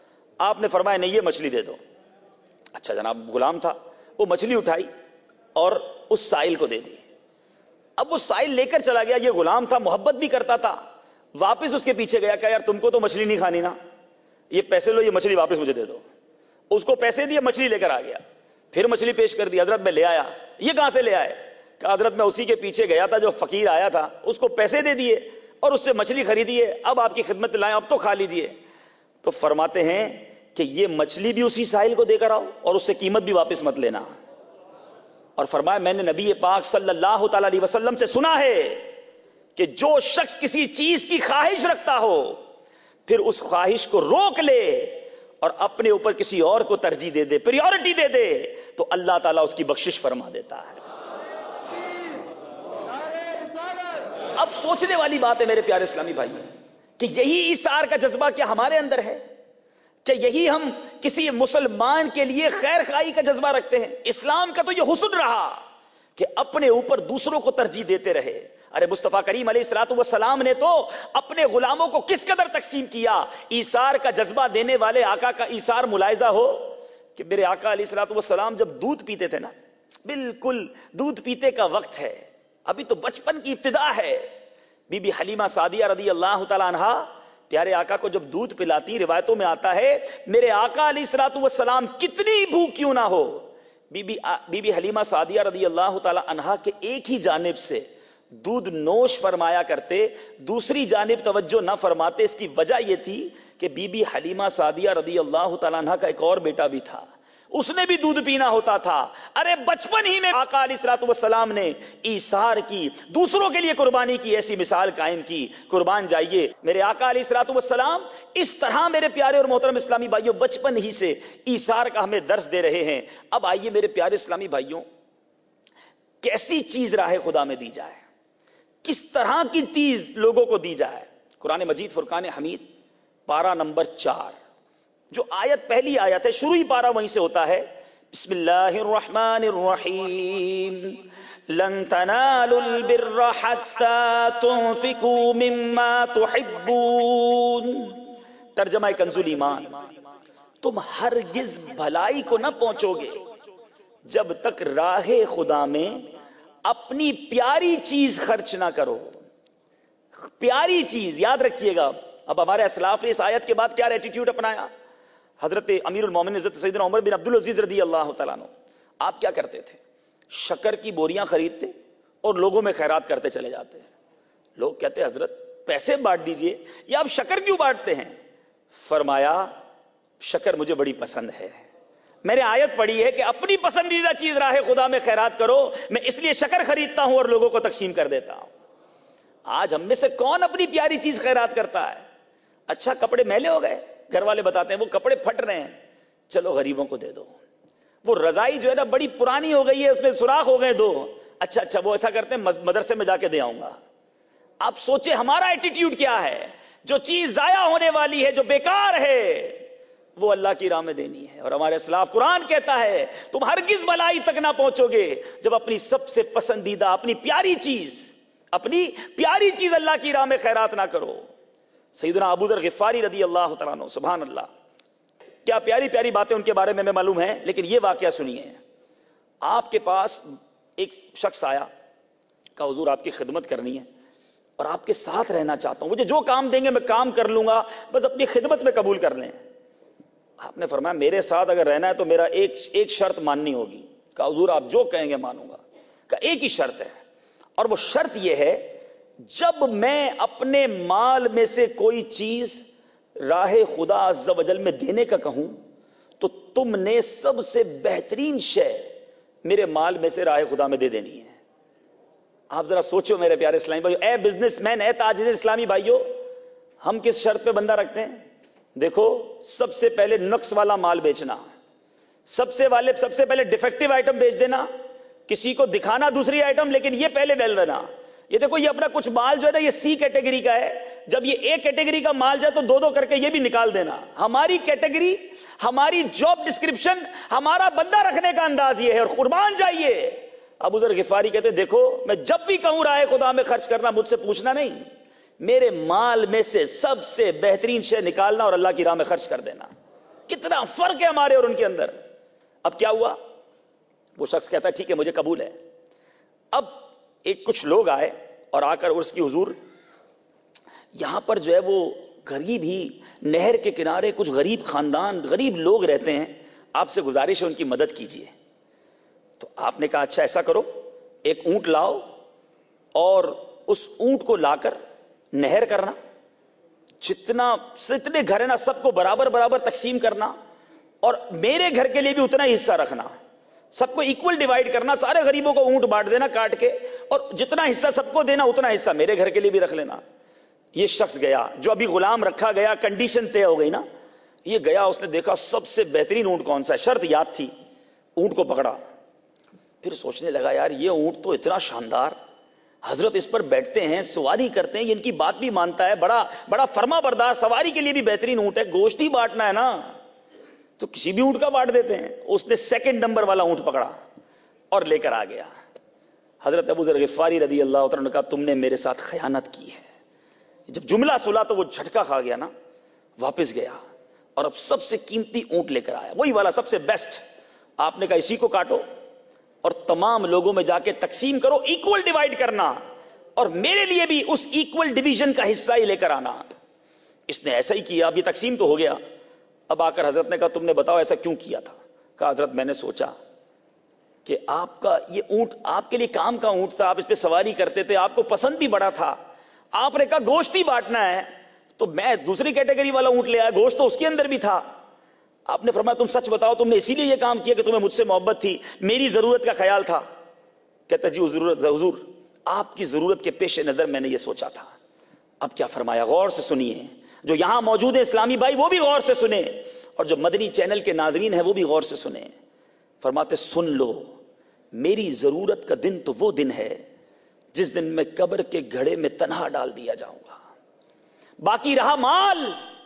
آپ نے فرمایا نہیں یہ مچھلی دے دو. اچھا جناب غلام تھا, وہ مچھلی اٹھائی اور اس سائل کو دے دی. اب وہ سائل لے کر چلا گیا, یہ غلام تھا محبت بھی کرتا تھا, واپس اس کے پیچھے گیا کہ یار تم کو تو مچھلی نہیں کھانی نا, یہ پیسے لو, یہ مچھلی واپس مجھے دے دو. اس کو پیسے دیے, مچھلی لے کر آ گیا, پھر مچھلی پیش کر دی. حضرت میں لے آیا. یہ کہاں سے لے آئے؟ کہ حضرت میں اسی کے پیچھے گیا تھا جو فقیر آیا تھا, اس کو پیسے دے دیے اور اس سے مچھلی خریدی ہے, اب آپ کی خدمت لائیں, اب تو کھا لیجئے. تو فرماتے ہیں کہ یہ مچھلی بھی اسی سائل کو دے کر آؤ اور اس سے قیمت بھی واپس مت لینا. اور فرمایا میں نے نبی پاک صلی اللہ تعالی علیہ وسلم سے سنا ہے کہ جو شخص کسی چیز کی خواہش رکھتا ہو پھر اس خواہش کو روک لے اور اپنے اوپر کسی اور کو ترجیح دے دے, پریورٹی دے دے, تو اللہ تعالیٰ اس کی بخشش فرما دیتا ہے. اب سوچنے والی بات ہے میرے پیارے اسلامی بھائی کہ یہی ایثار کا جذبہ کیا ہمارے اندر ہے؟ کہ یہی ہم کسی مسلمان کے لیے خیر خواہی کا جذبہ رکھتے ہیں؟ اسلام کا تو یہ حسن رہا کہ اپنے اوپر دوسروں کو ترجیح دیتے رہے. ارے مصطفیٰ کریم علیہ الصلوۃ والسلام نے تو اپنے غلاموں کو کس قدر تقسیم کیا. ایثار کا جذبہ دینے والے آقا کا ایثار ملاحظہ ہو کہ میرے آقا علیہ الصلوۃ والسلام جب دودھ پیتے تھے نا, بالکل دودھ پیتے کا وقت ہے, ابھی تو بچپن کی ابتدا ہے, بی بی حلیمہ سعدیہ رضی اللہ تعالی عنہا پیارے آقا کو جب دودھ پلاتی, روایتوں میں آتا ہے میرے آقا علیہ الصلوۃ والسلام کتنی بھوک کیوں نہ ہو, بی بی بی بی حلیمہ سعدیہ رضی اللہ تعالی عنہا کے ایک ہی جانب سے دودھ نوش فرمایا کرتے, دوسری جانب توجہ نہ فرماتے. اس کی وجہ یہ تھی کہ بی بی حلیمہ سعدیہ رضی اللہ تعالی عنہا کا ایک اور بیٹا بھی تھا, اس نے بھی دودھ پینا ہوتا تھا. ارے بچپن ہی میں آقا علیہ الصلوۃ والسلام نے ایثار کی, دوسروں کے لیے قربانی کی, ایسی مثال قائم کی. قربان جائیے میرے آقا علیہ الصلوۃ والسلام اس طرح میرے پیارے اور محترم اسلامی بھائیوں بچپن ہی سے ایثار کا ہمیں درس دے رہے ہیں. اب آئیے میرے پیارے اسلامی بھائیوں, کیسی چیز راہ خدا میں دی جائے, کس طرح کی چیز لوگوں کو دی جائے. قرآن مجید فرقان حمید پارہ نمبر چار, جو آیت پہلی آیت ہے, شروعی پارہ وہیں سے ہوتا ہے. بسم اللہ الرحمن الرحیم, لن تنالوا البر حتى تنفقوا مما تحبون. ترجمہ کنز الایمان، تم ہرگز بھلائی کو نہ پہنچو گے جب تک راہ خدا میں اپنی پیاری چیز خرچ نہ کرو. پیاری چیز یاد رکھیے گا. اب ہمارے اسلاف نے اس آیت کے بعد کیا ایٹیٹیوڈ اپنایا؟ حضرت امیر المومنین حضرت سیدنا عمر بن عبدالعزیز رضی اللہ تعالیٰ عنہ، آپ کیا کرتے تھے؟ شکر کی بوریاں خریدتے اور لوگوں میں خیرات کرتے چلے جاتے ہیں. لوگ کہتے حضرت پیسے بانٹ دیجئے، یا آپ شکر کیوں بانٹتے ہیں؟ فرمایا شکر مجھے بڑی پسند ہے، میں نے آیت پڑھی ہے کہ اپنی پسندیدہ چیز راہ خدا میں خیرات کرو، میں اس لیے شکر خریدتا ہوں اور لوگوں کو تقسیم کر دیتا ہوں. آج ہم میں سے کون اپنی پیاری چیز خیرات کرتا ہے؟ اچھا کپڑے میلے ہو گئے، گھر والے بتاتے ہیں وہ کپڑے پھٹ رہے ہیں، چلو غریبوں کو دے دو. وہ رضائی جو ہے نا بڑی پرانی ہو گئی ہے، اس میں سوراخ ہو گئے دو، اچھا اچھا وہ ایسا کرتے ہیں مدرسے میں جا کے دے آؤں گا. آپ سوچیں ہمارا ایٹیٹیوڈ کیا ہے؟ جو چیز ضائع ہونے والی ہے، جو بیکار ہے، وہ اللہ کی راہ میں دینی ہے. اور ہمارے اسلاف قرآن کہتا ہے تم ہرگز بھلائی تک نہ پہنچو گے جب اپنی سب سے پسندیدہ اپنی پیاری چیز اپنی پیاری چیز اللہ کی راہ میں خیرات نہ کرو. سیدنا ابو ذر غفاری رضی اللہ تعالیٰ عنہ، سبحان اللہ، کیا پیاری پیاری باتیں ان کے بارے میں ہمیں معلوم ہیں. لیکن یہ واقعہ سنیے. آپ کے پاس ایک شخص آیا کہ حضور آپ کی خدمت کرنی ہے اور آپ کے ساتھ رہنا چاہتا ہوں، مجھے جو کام دیں گے میں کام کر لوں گا، بس اپنی خدمت میں قبول کر لیں. آپ نے فرمایا میرے ساتھ اگر رہنا ہے تو میرا ایک ایک شرط ماننی ہوگی. کہ حضور آپ جو کہیں گے مانوں گا. کہ ایک ہی شرط ہے، اور وہ شرط یہ ہے جب میں اپنے مال میں سے کوئی چیز راہ خدا عز و جل میں دینے کا کہوں تو تم نے سب سے بہترین شے میرے مال میں سے راہ خدا میں دے دینی ہے. آپ ذرا سوچو میرے پیارے اسلامی بھائیو، اے بزنس مین، اے تاجر اسلامی بھائیو، ہم کس شرط پہ بندہ رکھتے ہیں؟ دیکھو سب سے پہلے نقص والا مال بیچنا، سب سے والے سب سے پہلے ڈیفیکٹیو آئٹم بیچ دینا، کسی کو دکھانا دوسری آئٹم لیکن یہ پہلے ڈال دینا. یہ دیکھو یہ اپنا کچھ مال جو ہے نا یہ سی کیٹیگری کا ہے، جب یہ اے کیٹیگری کا مال جائے تو دو دو کر کے یہ بھی نکال دینا. ہماری کیٹیگری، ہماری جاب ڈسکرپشن، ہمارا بندہ رکھنے کا انداز یہ ہے. اور قربان جائیے، ابو ذر غفاری کہتے دیکھو میں جب بھی کہوں راہ خدا میں خرچ کرنا مجھ سے پوچھنا نہیں، میرے مال میں سے سب سے بہترین شے نکالنا اور اللہ کی راہ میں خرچ کر دینا. کتنا فرق ہے ہمارے اور ان کے اندر. اب کیا ہوا؟ وہ شخص کہتا ہے ٹھیک ہے مجھے قبول ہے. اب ایک کچھ لوگ آئے اور آ کر عرس کی حضور یہاں پر جو ہے وہ غریب ہی نہر کے کنارے کچھ غریب خاندان غریب لوگ رہتے ہیں، آپ سے گزارش ہے ان کی مدد کیجیے. تو آپ نے کہا اچھا ایسا کرو، ایک اونٹ لاؤ اور اس اونٹ کو لا کر نہر کرنا، جتنا جتنے گھر ہیں نا سب کو برابر برابر تقسیم کرنا، اور میرے گھر کے لیے بھی اتنا ہی حصہ رکھنا، سب کو ایکول ڈیوائیڈ کرنا، سارے غریبوں کو اونٹ بانٹ دینا کاٹ کے، اور جتنا حصہ سب کو دینا اتنا حصہ میرے گھر کے لیے بھی رکھ لینا. یہ شخص گیا جو ابھی غلام رکھا گیا، کنڈیشن طے ہو گئی نا، یہ گیا اس نے دیکھا سب سے بہترین اونٹ کون سا ہے، شرط یاد تھی، اونٹ کو پکڑا. پھر سوچنے لگا یار یہ اونٹ تو اتنا شاندار، حضرت اس پر بیٹھتے ہیں سواری کرتے ہیں، یہ ان کی بات بھی مانتا ہے، بڑا بڑا فرما بردار، سواری کے لیے بھی بہترین اونٹ ہے، گوشت ہی بانٹنا ہے نا تو کسی بھی اونٹ کا بانٹ دیتے ہیں. اس نے سیکنڈ نمبر والا اونٹ پکڑا اور لے کر آ گیا. حضرت ابو ذر غفاری رضی اللہ تعالیٰ نے کہا تم نے میرے ساتھ خیانت کی ہے. جب جملہ سنا تو وہ جھٹکا کھا گیا نا، واپس گیا اور اب سب سے قیمتی اونٹ لے کر آیا، وہی والا سب سے بیسٹ. آپ نے کہا اسی کو کاٹو اور تمام لوگوں میں جا کے تقسیم کرو، ایکول ڈیوائیڈ کرنا، اور میرے لیے بھی اس ایکول ڈیویژن کا حصہ ہی لے کر آنا. اس نے ایسا ہی کیا. اب یہ تقسیم تو ہو گیا. اب آ کر حضرت نے کہا تم نے بتاؤ ایسا کیوں کیا تھا؟ کہا حضرت میں نے سوچا کہ آپ کا یہ اونٹ آپ کے لیے کام کا اونٹ تھا، آپ اس پہ سواری کرتے تھے، آپ کو پسند بھی بڑا تھا. آپ نے کہا گوشت ہی بانٹنا ہے تو میں دوسری کیٹیگری والا اونٹ لے آیا، گوشت تو اس کے اندر بھی تھا. آپ نے فرمایا تم سچ بتاؤ تم نے اسی لیے یہ کام کیا کہ تمہیں مجھ سے محبت تھی، میری ضرورت کا خیال تھا؟ کہتا جی ضرورت حضور آپ کی ضرورت کے پیش نظر میں نے یہ سوچا تھا. اب کیا فرمایا؟ غور سے سنیے، جو یہاں موجود ہے اسلامی بھائی وہ بھی غور سے سنیں، اور جو مدنی چینل کے ناظرین ہیں وہ بھی غور سے سنیں. فرماتے سن لو میری ضرورت کا دن تو وہ دن ہے جس دن میں قبر کے گھڑے میں تنہا ڈال دیا جاؤں گا، باقی رہا مال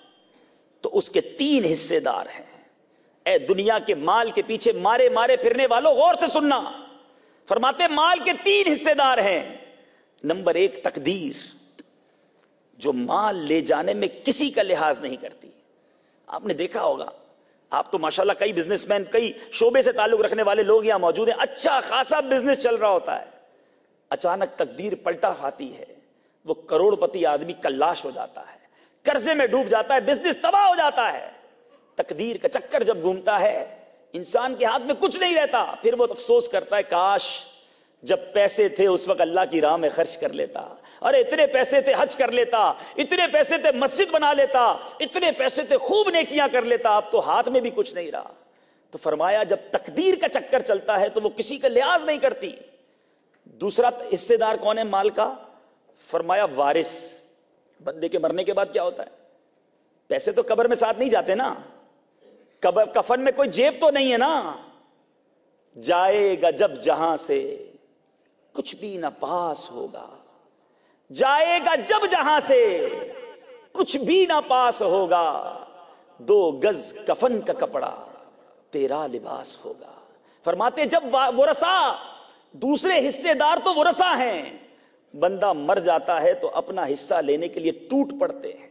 تو اس کے تین حصے دار ہیں. اے دنیا کے مال کے پیچھے مارے مارے پھرنے والوں غور سے سننا، فرماتے مال کے تین حصے دار ہیں. نمبر ایک تقدیر، جو مال لے جانے میں کسی کا لحاظ نہیں کرتی. آپ نے دیکھا ہوگا، آپ تو ماشاءاللہ کئی بزنس مین، کئی شعبے سے تعلق رکھنے والے لوگ یہاں موجود ہیں، اچھا خاصا بزنس چل رہا ہوتا ہے، اچانک تقدیر پلٹا کھاتی ہے، وہ کروڑ پتی آدمی کلاش ہو جاتا ہے، قرضے میں ڈوب جاتا ہے، بزنس تباہ ہو جاتا ہے. تقدیر کا چکر جب گھومتا ہے، انسان کے ہاتھ میں کچھ نہیں رہتا، پھر وہ افسوس کرتا ہے کاش جب پیسے تھے اس وقت اللہ کی راہ میں خرچ کر لیتا، ارے اتنے پیسے تھے حج کر لیتا، اتنے پیسے تھے مسجد بنا لیتا، اتنے پیسے تھے خوب نیکیاں کر لیتا، اب تو ہاتھ میں بھی کچھ نہیں رہا. تو فرمایا جب تقدیر کا چکر چلتا ہے تو وہ کسی کا لحاظ نہیں کرتی. دوسرا حصے دار کون ہے مال کا؟ فرمایا وارث. بندے کے مرنے کے بعد کیا ہوتا ہے؟ پیسے تو قبر میں ساتھ نہیں جاتے نا، قبر کفن میں کوئی جیب تو نہیں ہے نا. جائے گا جب جہاں سے کچھ بھی نہ پاس ہوگا، جائے گا جب جہاں سے کچھ بھی نہ پاس ہوگا، دو گز کفن کا کپڑا تیرا لباس ہوگا. فرماتے جب ورثہ، دوسرے حصے دار تو ورثہ ہیں، بندہ مر جاتا ہے تو اپنا حصہ لینے کے لیے ٹوٹ پڑتے ہیں.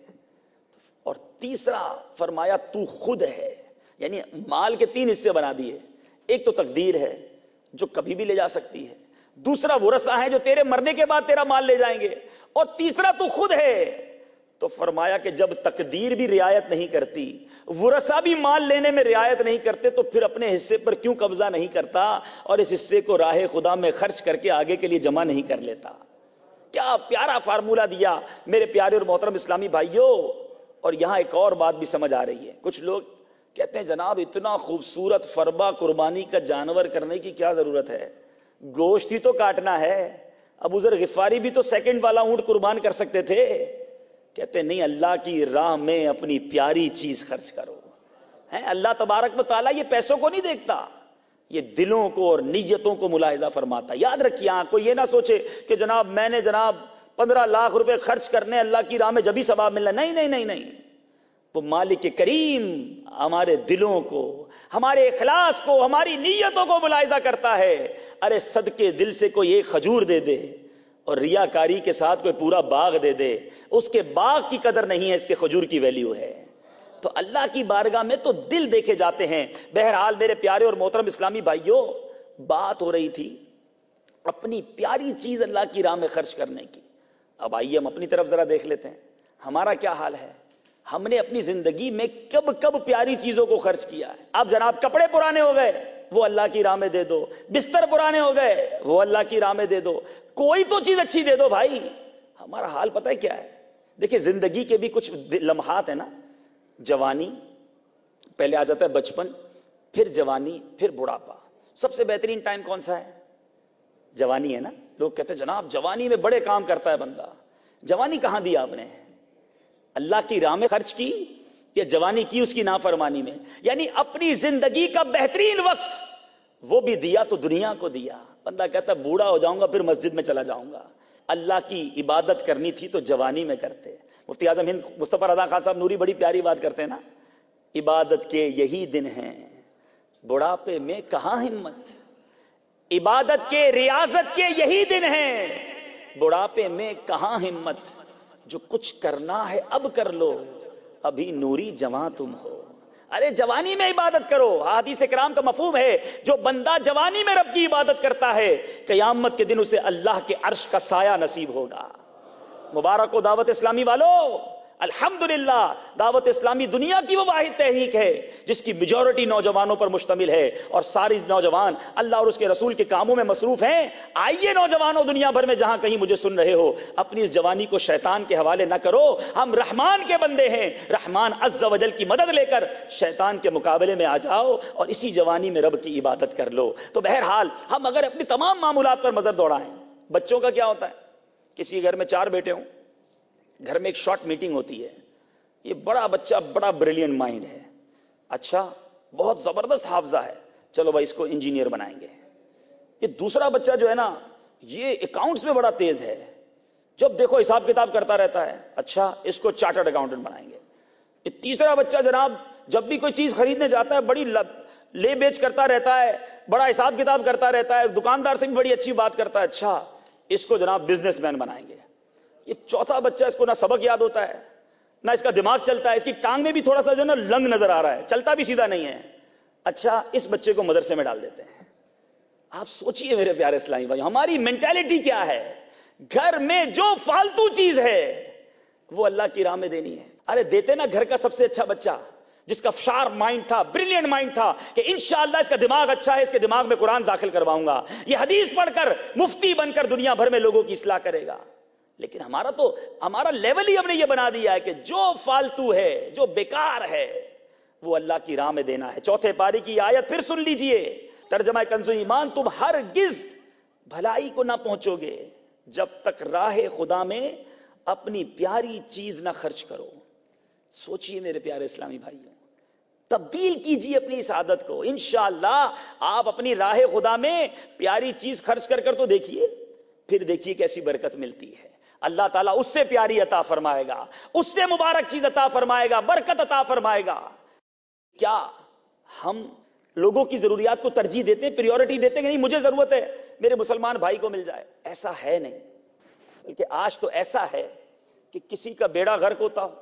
اور تیسرا فرمایا تو خود ہے، یعنی مال کے تین حصے بنا دیے. ایک تو تقدیر ہے جو کبھی بھی لے جا سکتی ہے، دوسرا ورثہ ہیں جو تیرے مرنے کے بعد تیرا مال لے جائیں گے، اور تیسرا تو خود ہے. تو فرمایا کہ جب تقدیر بھی رعایت نہیں کرتی، ورثہ بھی مال لینے میں رعایت نہیں کرتے، تو پھر اپنے حصے پر کیوں قبضہ نہیں کرتا اور اس حصے کو راہ خدا میں خرچ کر کے آگے کے لیے جمع نہیں کر لیتا. کیا پیارا فارمولہ دیا میرے پیارے اور محترم اسلامی بھائیوں. اور یہاں ایک اور بات بھی سمجھ آ رہی ہے. کچھ لوگ کہتے ہیں جناب اتنا خوبصورت فربا قربانی کا جانور کرنے کی کیا ضرورت ہے، گوشت ہی تو کاٹنا ہے. ابو ذر غفاری بھی تو سیکنڈ والا اونٹ قربان کر سکتے تھے. کہتے نہیں، اللہ کی راہ میں اپنی پیاری چیز خرچ کرو. ہیں اللہ تبارک و تعالیٰ یہ پیسوں کو نہیں دیکھتا، یہ دلوں کو اور نیتوں کو ملاحظہ فرماتا. یاد رکھیے، کوئی یہ نہ سوچے کہ جناب میں نے جناب پندرہ لاکھ روپے خرچ کرنے اللہ کی راہ میں جبھی ثواب ملنا. نہیں نہیں نہیں نہیں، وہ مالک کریم ہمارے دلوں کو، ہمارے اخلاص کو، ہماری نیتوں کو ملاحظہ کرتا ہے. ارے صدقے دل سے کوئی ایک کھجور دے دے اور ریاکاری کے ساتھ کوئی پورا باغ دے دے، اس کے باغ کی قدر نہیں ہے، اس کے کھجور کی ویلیو ہے. تو اللہ کی بارگاہ میں تو دل دیکھے جاتے ہیں. بہرحال میرے پیارے اور محترم اسلامی بھائیوں، بات ہو رہی تھی اپنی پیاری چیز اللہ کی راہ میں خرچ کرنے کی. اب آئیے ہم اپنی طرف ذرا دیکھ لیتے ہیں ہمارا کیا حال ہے. ہم نے اپنی زندگی میں کب کب پیاری چیزوں کو خرچ کیا ہے. اب جناب کپڑے پرانے ہو گئے، وہ اللہ کی راہ میں دے دو. بستر پرانے ہو گئے، وہ اللہ کی راہ میں دے دو. کوئی تو چیز اچھی دے دو بھائی. ہمارا حال پتہ ہے کیا ہے؟ دیکھیں زندگی کے بھی کچھ لمحات ہیں نا. جوانی، پہلے آ جاتا ہے بچپن، پھر جوانی، پھر بڑھاپا. سب سے بہترین ٹائم کون سا ہے؟ جوانی ہے نا. لوگ کہتے ہیں جناب جوانی میں بڑے کام کرتا ہے بندہ. جوانی کہاں دی آپ نے؟ اللہ کی راہ میں خرچ کی یا جوانی کی اس کی نافرمانی میں؟ یعنی اپنی زندگی کا بہترین وقت وہ بھی دیا تو دنیا کو دیا. بندہ کہتا ہے بوڑھا ہو جاؤں گا پھر مسجد میں چلا جاؤں گا. اللہ کی عبادت کرنی تھی تو جوانی میں کرتے. مفتی اعظم ہند مصطفیٰ رضا خان صاحب نوری بڑی پیاری بات کرتے ہیں نا، عبادت کے یہی دن ہیں بڑھاپے میں کہاں ہمت. عبادت کے، ریاضت کے یہی دن ہیں بڑھاپے میں کہاں ہمت. جو کچھ کرنا ہے اب کر لو، ابھی نوری جوان تم ہو. ارے جوانی میں عبادت کرو. حدیث کرام کا مفہوم ہے جو بندہ جوانی میں رب کی عبادت کرتا ہے قیامت کے دن اسے اللہ کے عرش کا سایہ نصیب ہوگا. مبارک ہو دعوت اسلامی والو. الحمدللہ دعوت اسلامی دنیا کی وہ واحد تحریک ہے جس کی میجورٹی نوجوانوں پر مشتمل ہے، اور ساری نوجوان اللہ اور اس کے رسول کے کاموں میں مصروف ہیں. آئیے نوجوانوں دنیا بھر میں جہاں کہیں مجھے سن رہے ہو، اپنی اس جوانی کو شیطان کے حوالے نہ کرو. ہم رحمان کے بندے ہیں. رحمان عز و جل کی مدد لے کر شیطان کے مقابلے میں آ جاؤ اور اسی جوانی میں رب کی عبادت کر لو. تو بہرحال ہم اگر اپنی تمام معمولات پر نظر دوڑائیں، بچوں کا کیا ہوتا ہے؟ کسی گھر میں چار بیٹے ہوں، گھر میں ایک شارٹ میٹنگ ہوتی ہے. یہ بڑا بچہ بڑا بریلینٹ مائنڈ ہے، اچھا بہت زبردست حافظہ ہے، چلو بھائی اس کو انجینئر بنائیں گے. یہ دوسرا بچہ جو ہے نا یہ اکاؤنٹس میں بڑا تیز ہے، جب دیکھو حساب کتاب کرتا رہتا ہے، اچھا اس کو چارٹرڈ اکاؤنٹنٹ بنائیں گے. یہ تیسرا بچہ جناب جب بھی کوئی چیز خریدنے جاتا ہے بڑی لے بیچ کرتا رہتا ہے، بڑا حساب کتاب کرتا رہتا ہے, دکاندار سے بھی بڑی اچھی بات کرتا ہے, اچھا اس کو جناب بزنس مین بنائیں گے. یہ چوتھا بچہ, اس کو نہ سبق یاد ہوتا ہے نہ اس کا دماغ چلتا ہے, اس کی ٹانگ میں بھی تھوڑا سا جو نا لنگ نظر آ رہا ہے, چلتا بھی سیدھا نہیں ہے. اچھا اس بچے کو مدرسے میں ڈال دیتے ہیں. آپ سوچئے میرے پیارے اسلامی بھائی, ہماری مینٹالٹی کیا ہے. گھر میں جو فالتو چیز ہے وہ اللہ کی راہ میں دینی ہے. ارے دیتے نا گھر کا سب سے اچھا بچہ جس کا شارپ مائنڈ تھا, بریلینٹ مائنڈ تھا کہ انشاءاللہ اس کا دماغ اچھا ہے, اس کے دماغ میں قرآن داخل کرواؤں گا, یہ حدیث پڑھ کر مفتی بن کر دنیا بھر میں لوگوں کی اصلاح کرے گا. لیکن ہمارا تو ہمارا لیول ہی ہم نے یہ بنا دیا ہے کہ جو فالتو ہے, جو بیکار ہے, وہ اللہ کی راہ میں دینا ہے. چوتھے پاری کی آیت پھر سن لیجئے, ترجمہ کنز ایمان, تم ہرگز بھلائی کو نہ پہنچو گے جب تک راہ خدا میں اپنی پیاری چیز نہ خرچ کرو. سوچئے میرے پیارے اسلامی بھائیوں, تبدیل کیجئے اپنی اس عادت کو. انشاءاللہ آپ اپنی راہ خدا میں پیاری چیز خرچ کر کر تو دیکھیے, پھر دیکھیے کیسی برکت ملتی ہے. اللہ تعالیٰ اس سے پیاری عطا فرمائے گا, اس سے مبارک چیز عطا فرمائے گا, برکت عطا فرمائے گا. کیا ہم لوگوں کی ضروریات کو ترجیح دیتے ہیں, پریورٹی دیتے ہیں کہ نہیں مجھے ضرورت ہے میرے مسلمان بھائی کو مل جائے؟ ایسا ہے نہیں, بلکہ آج تو ایسا ہے کہ کسی کا بیڑا غرق ہوتا ہو,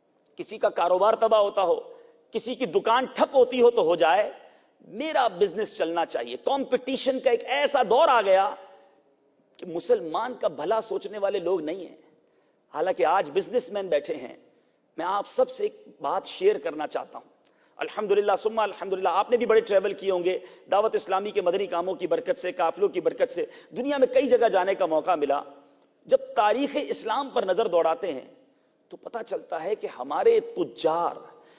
کسی کا کاروبار تباہ ہوتا ہو, کسی کی دکان ٹھپ ہوتی ہو تو ہو جائے میرا بزنس چلنا چاہیے. کمپٹیشن کا ایک ایسا دور آ گیا کہ مسلمان کا بھلا سوچنے والے لوگ نہیں ہیں. حالانکہ آج بزنس مین بیٹھے ہیں. میں آپ سب سے ایک بات شیئر کرنا چاہتا ہوں. الحمدللہ ثم الحمدللہ, آپ نے بھی بڑے ٹریول کیے ہوں گے, دعوت اسلامی کے مدنی کاموں کی برکت سے, قافلوں کی برکت سے دنیا میں کئی جگہ جانے کا موقع ملا. جب تاریخ اسلام پر نظر دوڑاتے ہیں تو پتہ چلتا ہے کہ ہمارے تجار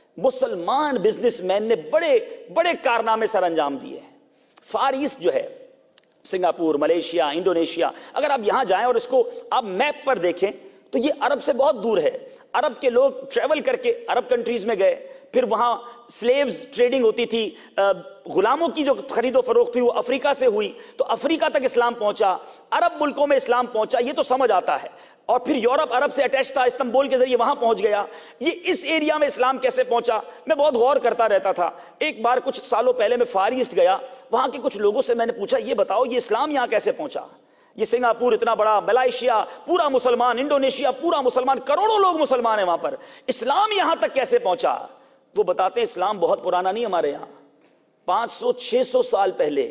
مسلمان بزنس مین نے بڑے بڑے کارنامے سر انجام دیے ہیں. فار ایسٹ جو ہے, سنگاپور, ملیشیا, انڈونیشیا, اگر آپ یہاں جائیں اور اس کو آپ میپ پر دیکھیں تو یہ عرب سے بہت دور ہے. عرب کے لوگ ٹریول کر کے عرب کنٹریز میں گئے, پھر وہاں سلیوز ٹریڈنگ ہوتی تھی, غلاموں کی جو خرید و فروخت تھی وہ افریقہ سے ہوئی, تو افریقہ تک اسلام پہنچا, عرب ملکوں میں اسلام پہنچا, یہ تو سمجھ آتا ہے. اور پھر یورپ عرب سے اٹیچ تھا, استنبول کے ذریعے وہاں پہنچ گیا. یہ اس ایریا میں اسلام کیسے پہنچا, میں بہت غور کرتا رہتا تھا. ایک بار کچھ سالوں پہلے میں فار ایسٹ گیا, وہاں کے کچھ لوگوں سے میں نے پوچھا یہ بتاؤ یہ اسلام یہاں کیسے پہنچا. یہ سنگاپور اتنا بڑا, ملائیشیا پورا مسلمان, انڈونیشیا پورا مسلمان, کروڑوں لوگ مسلمان ہیں وہاں پر, اسلام یہاں تک کیسے پہنچا. وہ بتاتے ہیں اسلام بہت پرانا نہیں ہمارے یہاں, پانچ سو چھ سو سال پہلے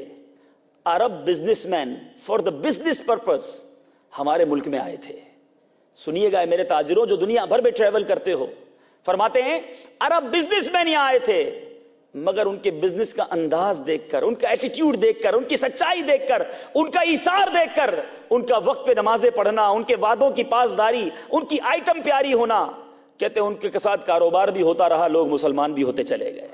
عرب business man for the business purpose ہمارے ملک میں آئے تھے. سنیے گا میرے تاجروں جو دنیا بھر میں ٹریول کرتے ہو, فرماتے ہیں عرب بزنس مین یہاں آئے تھے, مگر ان کے بزنس کا انداز دیکھ کر, ان کا ایٹیٹیوڈ دیکھ کر, ان کی سچائی دیکھ کر, ان کا ایثار دیکھ کر, ان کا وقت پہ نمازیں پڑھنا, ان کے وعدوں کی پاسداری, ان کی آئٹم پیاری ہونا, کہتے ہیں ان کے ساتھ کاروبار بھی ہوتا رہا, لوگ مسلمان بھی ہوتے چلے گئے.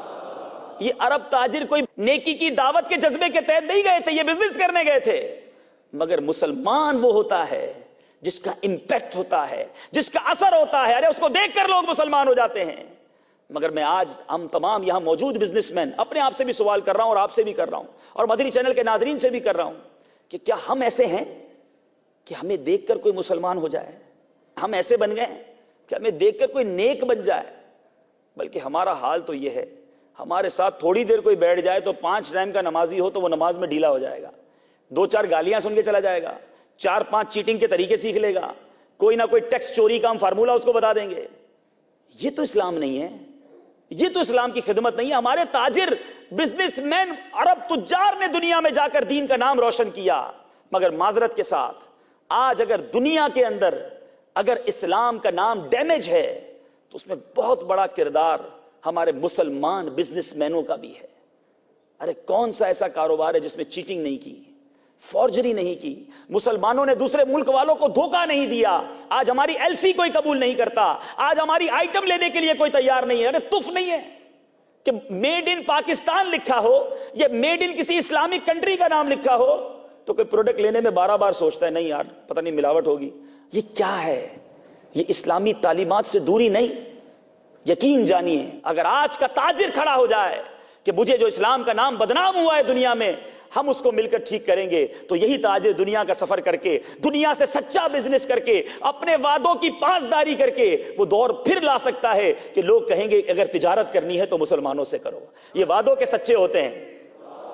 یہ عرب تاجر کوئی نیکی کی دعوت کے جذبے کے تحت نہیں گئے تھے, یہ بزنس کرنے گئے تھے. مگر مسلمان وہ ہوتا ہے جس کا امپیکٹ ہوتا ہے, جس کا اثر ہوتا ہے, ارے اس کو دیکھ کر لوگ مسلمان ہو جاتے ہیں. مگر میں آج ہم تمام یہاں موجود بزنس مین اپنے آپ سے بھی سوال کر رہا ہوں, اور آپ سے بھی کر رہا ہوں, اور مدنی چینل کے ناظرین سے بھی کر رہا ہوں کہ کیا ہم ایسے ہیں کہ ہمیں دیکھ کر کوئی مسلمان ہو جائے؟ ہم ایسے بن گئے کہ ہمیں دیکھ کر کوئی نیک بن جائے؟ بلکہ ہمارا حال تو یہ ہے, ہمارے ساتھ تھوڑی دیر کوئی بیٹھ جائے تو پانچ ٹائم کا نمازی ہو تو وہ نماز میں ڈھیلا ہو جائے گا, دو چار گالیاں سن کے چلا جائے گا, چار پانچ چیٹنگ کے طریقے سیکھ لے گا, کوئی نہ کوئی ٹیکس چوری کا ہم فارمولہ اس کو بتا دیں گے. یہ تو اسلام نہیں ہے, یہ تو اسلام کی خدمت نہیں ہے. ہمارے تاجر بزنس مین عرب تجار نے دنیا میں جا کر دین کا نام روشن کیا. مگر معذرت کے ساتھ آج اگر دنیا کے اندر اگر اسلام کا نام ڈیمیج ہے تو اس میں بہت بڑا کردار ہمارے مسلمان بزنس مینوں کا بھی ہے. ارے کون سا ایسا کاروبار ہے جس میں چیٹنگ نہیں کی, فورجری نہیں کی, مسلمانوں نے دوسرے ملک والوں کو دھوکہ نہیں دیا. آج ہماری ایل سی کوئی قبول نہیں کرتا, آج ہماری آئٹم لینے کے لیے کوئی تیار نہیں ہے. ارے تف نہیں ہے کہ میڈ ان پاکستان لکھا ہو یا میڈ ان کسی اسلامک کنٹری کا نام لکھا ہو تو کوئی پروڈکٹ لینے میں بارہ بار سوچتا ہے نہیں یار پتہ نہیں ملاوٹ ہوگی. یہ کیا ہے؟ یہ اسلامی تعلیمات سے دوری نہیں. یقین جانیے اگر آج کا تاجر کھڑا ہو جائے کہ مجھے جو اسلام کا نام بدنام ہوا ہے دنیا میں ہم اس کو مل کر ٹھیک کریں گے, تو یہی تاجر دنیا کا سفر کر کے, دنیا سے سچا بزنس کر کے, اپنے وعدوں کی پاسداری کر کے وہ دور پھر لا سکتا ہے کہ لوگ کہیں گے اگر تجارت کرنی ہے تو مسلمانوں سے کرو. یہ وعدوں کے سچے ہوتے ہیں.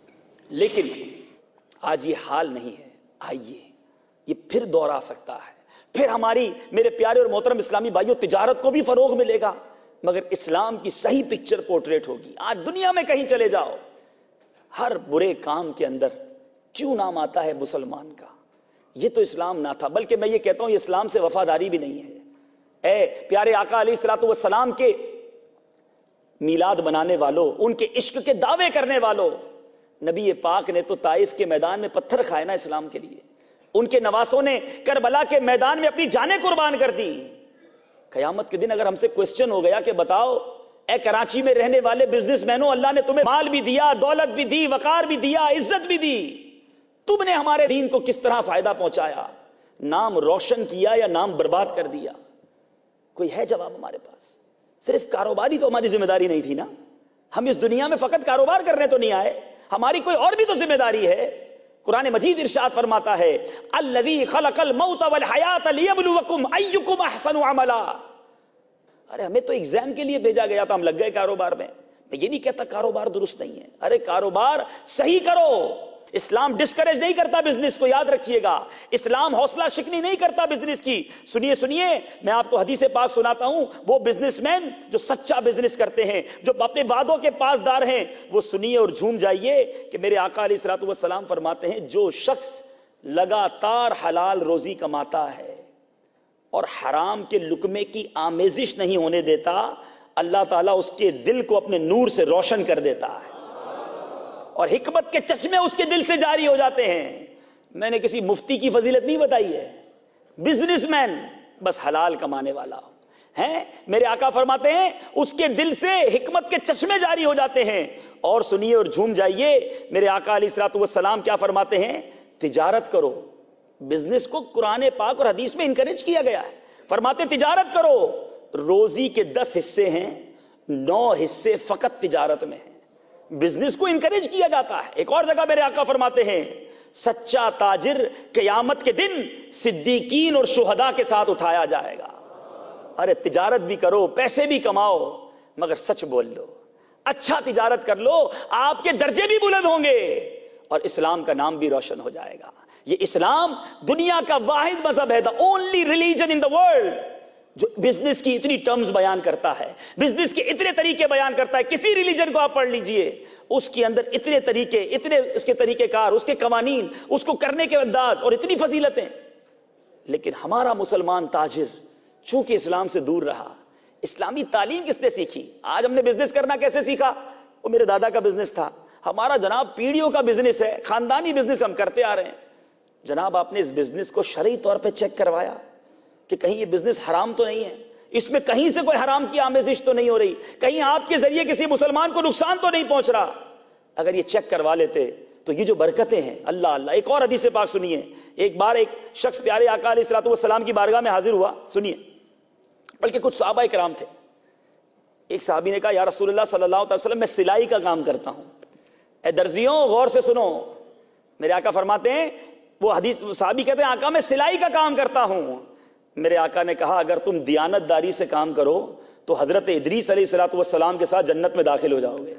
لیکن آج یہ حال نہیں ہے. آئیے یہ پھر دور آ سکتا ہے, پھر ہماری میرے پیارے اور محترم اسلامی بھائیوں تجارت کو بھی فروغ ملے گا, مگر اسلام کی صحیح پکچر پورٹریٹ ہوگی. آج دنیا میں کہیں چلے جاؤ, ہر برے کام کے اندر کیوں نام آتا ہے مسلمان کا؟ یہ تو اسلام نہ تھا, بلکہ میں یہ کہتا ہوں یہ اسلام سے وفاداری بھی نہیں ہے. اے پیارے آقا علیہ الصلوۃ والسلام کے میلاد منانے والوں, ان کے عشق کے دعوے کرنے والوں, نبی پاک نے تو طائف کے میدان میں پتھر کھائے نا اسلام کے لیے. ان کے نواسوں نے کربلا کے میدان میں اپنی جانیں قربان کر دی. قیامت کے دن اگر ہم سے کوسچن ہو گیا کہ بتاؤ اے کراچی میں رہنے والے بزنس مینوں, اللہ نے تمہیں مال بھی دیا, دولت بھی دی, وقار بھی دیا, عزت بھی دی, تم نے ہمارے دین کو کس طرح فائدہ پہنچایا؟ نام روشن کیا یا نام برباد کر دیا؟ کوئی ہے جواب ہمارے پاس؟ صرف کاروباری تو ہماری ذمہ داری نہیں تھی نا. ہم اس دنیا میں فقط کاروبار کرنے تو نہیں آئے, ہماری کوئی اور بھی تو ذمہ داری ہے. قرآن مجید ارشاد فرماتا ہے الذی خلق الموت والحیات لیبلوکم ایکم احسن عملا. ارے ہمیں تو ایگزام کے لیے بھیجا گیا تھا, ہم لگ گئے کاروبار میں. میں یہ نہیں کہتا کاروبار درست نہیں ہے, ارے کاروبار صحیح کرو. اسلام ڈسکریج نہیں کرتا بزنس کو, یاد رکھیے گا. اسلام حوصلہ شکنی نہیں کرتا بزنس کی. سنیے سنیے میں آپ کو حدیث پاک سناتا ہوں. وہ بزنس مین جو سچا بزنس کرتے ہیں, جو اپنے وعدوں کے پاسدار ہیں, وہ سنیے اور جھوم جائیے کہ میرے آقا علیہ الصلوۃ والسلام فرماتے ہیں جو شخص لگاتار حلال روزی کماتا ہے اور حرام کے لقمے کی آمیزش نہیں ہونے دیتا, اللہ تعالیٰ اس کے دل کو اپنے نور سے روشن کر دیتا ہے اور حکمت کے چشمے اس کے دل سے جاری ہو جاتے ہیں. میں نے کسی مفتی کی فضیلت نہیں بتائی ہے, بزنس مین بس حلال کمانے والا ہیں, میرے آقا فرماتے ہیں اس کے دل سے حکمت کے چشمے جاری ہو جاتے ہیں. اور سنیے اور جھوم جائیے, میرے آقا علیہ الصلوۃ والسلام کیا فرماتے ہیں؟ تجارت کرو. بزنس کو قرآن پاک اور حدیث میں انکریج کیا گیا ہے. فرماتے تجارت کرو, روزی کے دس حصے ہیں, نو حصے فقط تجارت میں ہیں. بزنس کو انکریج کیا جاتا ہے. ایک اور جگہ میرے آقا فرماتے ہیں سچا تاجر قیامت کے دن صدیقین اور شہداء کے ساتھ اٹھایا جائے گا. ارے تجارت بھی کرو, پیسے بھی کماؤ, مگر سچ بول لو, اچھا تجارت کر لو, آپ کے درجے بھی بلند ہوں گے اور اسلام کا نام بھی روشن ہو جائے گا. یہ اسلام دنیا کا واحد مذہب ہے, the only religion in the world جو بزنس کی اتنی ٹرمز بیان کرتا ہے, بزنس کے اتنے طریقے بیان کرتا ہے. کسی ریلیجن کو آپ پڑھ لیجئے, اس کے اندر اتنے طریقے, اتنے اس کے طریقے کار, اس کے قوانین, اس کو کرنے کے انداز اور اتنی فضیلتیں. لیکن ہمارا مسلمان تاجر چونکہ اسلام سے دور رہا. اسلامی تعلیم کس نے سیکھی؟ آج ہم نے بزنس کرنا کیسے سیکھا؟ وہ میرے دادا کا بزنس تھا, ہمارا جناب پیڑھیوں کا بزنس ہے, خاندانی بزنس ہم کرتے آ رہے ہیں. جناب آپ نے اس بزنس کو شرعی طور پہ چیک کروایا کہ کہیں یہ بزنس حرام تو نہیں ہے, اس میں کہیں سے کوئی حرام کی آمیزش تو نہیں ہو رہی, کہیں آپ کے ذریعے کسی مسلمان کو نقصان تو نہیں پہنچ رہا؟ اگر یہ چیک کروا لیتے تو یہ جو برکتیں ہیں, اللہ اللہ. ایک اور حدیث پاک سنیے. ایک بار ایک شخص پیارے آقا علیہ الصلوۃ والسلام کی بارگاہ میں حاضر ہوا, سنیے, بلکہ کچھ صحابہ کرام تھے. ایک صحابی نے کہا یا رسول اللہ صلی اللہ علیہ وسلم میں سلائی کا کام کرتا ہوں. اے درزیوں غور سے سنو, میرے آقا فرماتے ہیں, وہ حدیث صحابی کہتے ہیں آقا میں سلائی کا کام کرتا ہوں. میرے آقا نے کہا اگر تم دیانت داری سے کام کرو تو حضرت ادریس علیہ الصلوۃ والسلام کے ساتھ جنت میں داخل ہو جاؤ گے.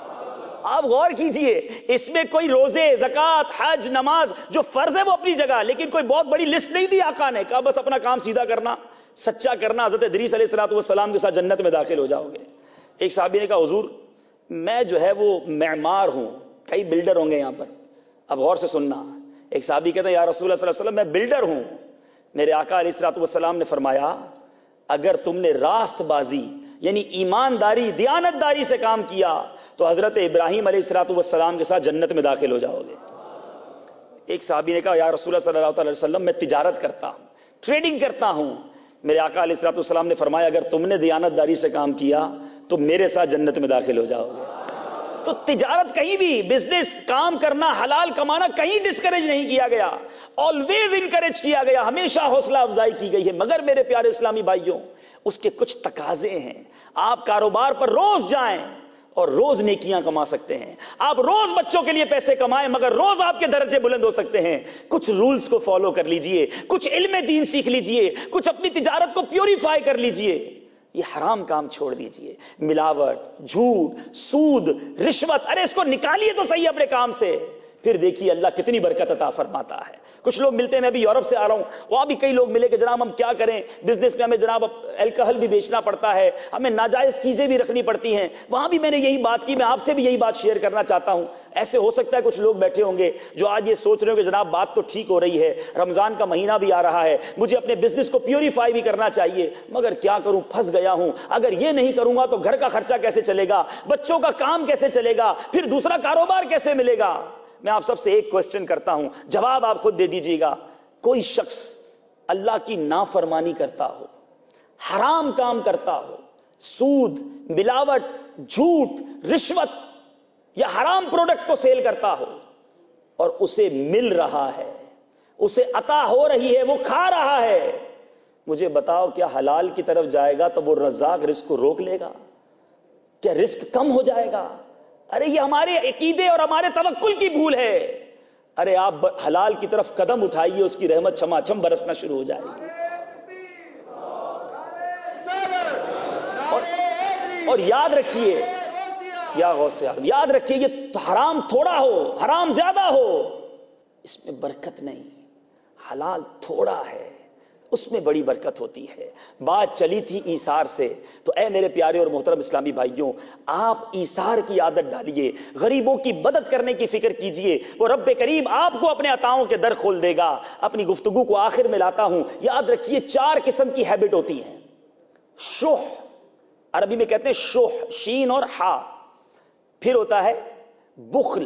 آپ غور کیجئے, اس میں کوئی روزے, زکوٰۃ, حج, نماز جو فرض ہے وہ اپنی جگہ, لیکن کوئی بہت بڑی لسٹ نہیں دی آقا نے. کہا بس اپنا کام سیدھا کرنا, سچا کرنا, حضرت ادریس علیہ الصلوۃ والسلام کے ساتھ جنت میں داخل ہو جاؤ گے. ایک صحابی نے کہا حضور میں جو ہے وہ معمار ہوں, کئی بلڈر ہوں گے یہاں پر, اب غور سے سننا. ایک صحابی کہتے ہیں یا رسول اللہ صلی اللہ علیہ وسلم میں بلڈر ہوں. میرے آقا علیہ الصلوۃ والسلام نے فرمایا اگر تم نے راست بازی یعنی ایمانداری, دیانت داری سے کام کیا تو حضرت ابراہیم علیہ الصلوۃ والسلام کے ساتھ جنت میں داخل ہو جاؤ گے. ایک صحابی نے کہا یا رسول اللہ صلی اللہ علیہ وسلم میں تجارت کرتا ہوں, ٹریڈنگ کرتا ہوں. میرے آقا علیہ الصلوۃ والسلام نے فرمایا اگر تم نے دیانت داری سے کام کیا تو میرے ساتھ جنت میں داخل ہو جاؤ گے. تو تجارت کہیں بھی, بزنس کام کرنا, حلال کمانا کہیں ڈسکریج نہیں کیا گیا, آلویز انکریج کیا گیا, ہمیشہ حوصلہ افزائی کی گئی ہے. مگر میرے پیارے اسلامی بھائیوں اس کے کچھ تقاضے ہیں. آپ کاروبار پر روز جائیں اور روز نیکیاں کما سکتے ہیں, آپ روز بچوں کے لیے پیسے کمائیں مگر روز آپ کے درجے بلند ہو سکتے ہیں. کچھ رولز کو فالو کر لیجئے, کچھ علم دین سیکھ لیجئے, کچھ اپنی تجارت کو پیوریفائی کر لیجئے. یہ حرام کام چھوڑ دیجئے, ملاوٹ, جھوٹ, سود, رشوت, ارے اس کو نکالیے تو صحیح اپنے کام سے. پھر دیکھیے اللہ کتنی برکت عطا فرماتا ہے. کچھ لوگ ملتے ہیں, میں بھی یورپ سے آ رہا ہوں, وہاں بھی کئی لوگ ملے کہ جناب ہم کیا کریں, بزنس میں ہمیں جناب الکحل بھی بیچنا پڑتا ہے, ہمیں ناجائز چیزیں بھی رکھنی پڑتی ہیں. وہاں بھی میں نے یہی بات کی, میں آپ سے بھی یہی بات شیئر کرنا چاہتا ہوں. ایسے ہو سکتا ہے کچھ لوگ بیٹھے ہوں گے جو آج یہ سوچ رہے ہوں کہ جناب بات تو ٹھیک ہو رہی ہے, رمضان کا مہینہ بھی آ رہا ہے, مجھے اپنے بزنس کو پیوریفائی بھی کرنا چاہیے, مگر کیا کروں, پھنس گیا ہوں. اگر یہ نہیں کروں گا تو گھر کا خرچہ کیسے چلے گا, بچوں کا کام کیسے چلے گا, پھر دوسرا کاروبار کیسے ملے گا. میں آپ سب سے ایک کوسچن کرتا ہوں, جواب آپ خود دے دیجیے گا. کوئی شخص اللہ کی نافرمانی کرتا ہو, حرام کام کرتا ہو, سود, ملاوٹ, جھوٹ, رشوت یا حرام پروڈکٹ کو سیل کرتا ہو, اور اسے مل رہا ہے, اسے عطا ہو رہی ہے, وہ کھا رہا ہے, مجھے بتاؤ کیا حلال کی طرف جائے گا تو وہ رزاق رزق کو روک لے گا؟ کیا رزق کم ہو جائے گا؟ ارے یہ ہمارے عقیدے اور ہمارے توکل کی بھول ہے. ارے آپ حلال کی طرف قدم اٹھائیے, اس کی رحمت چھما چھم برسنا شروع ہو جائے گی. اور, اور یاد رکھیے, یا غوث اعظم, یاد رکھیے یہ حرام تھوڑا ہو, حرام زیادہ ہو, اس میں برکت نہیں. حلال تھوڑا ہے, اس میں بڑی برکت ہوتی ہے. بات چلی تھی ایثار سے, تو اے میرے پیارے اور محترم اسلامی بھائیوں, آپ ایثار کی عادت ڈالیے, غریبوں کی مدد کرنے کی فکر کیجئے, وہ رب کریم آپ کو اپنے عطاؤں کے در کھول دے گا. اپنی گفتگو کو آخر میں لاتا ہوں. یاد رکھیے چار قسم کی ہیبٹ ہوتی ہیں. شح, عربی میں کہتے ہیں شح, شین اور ہا. پھر ہوتا ہے بخل,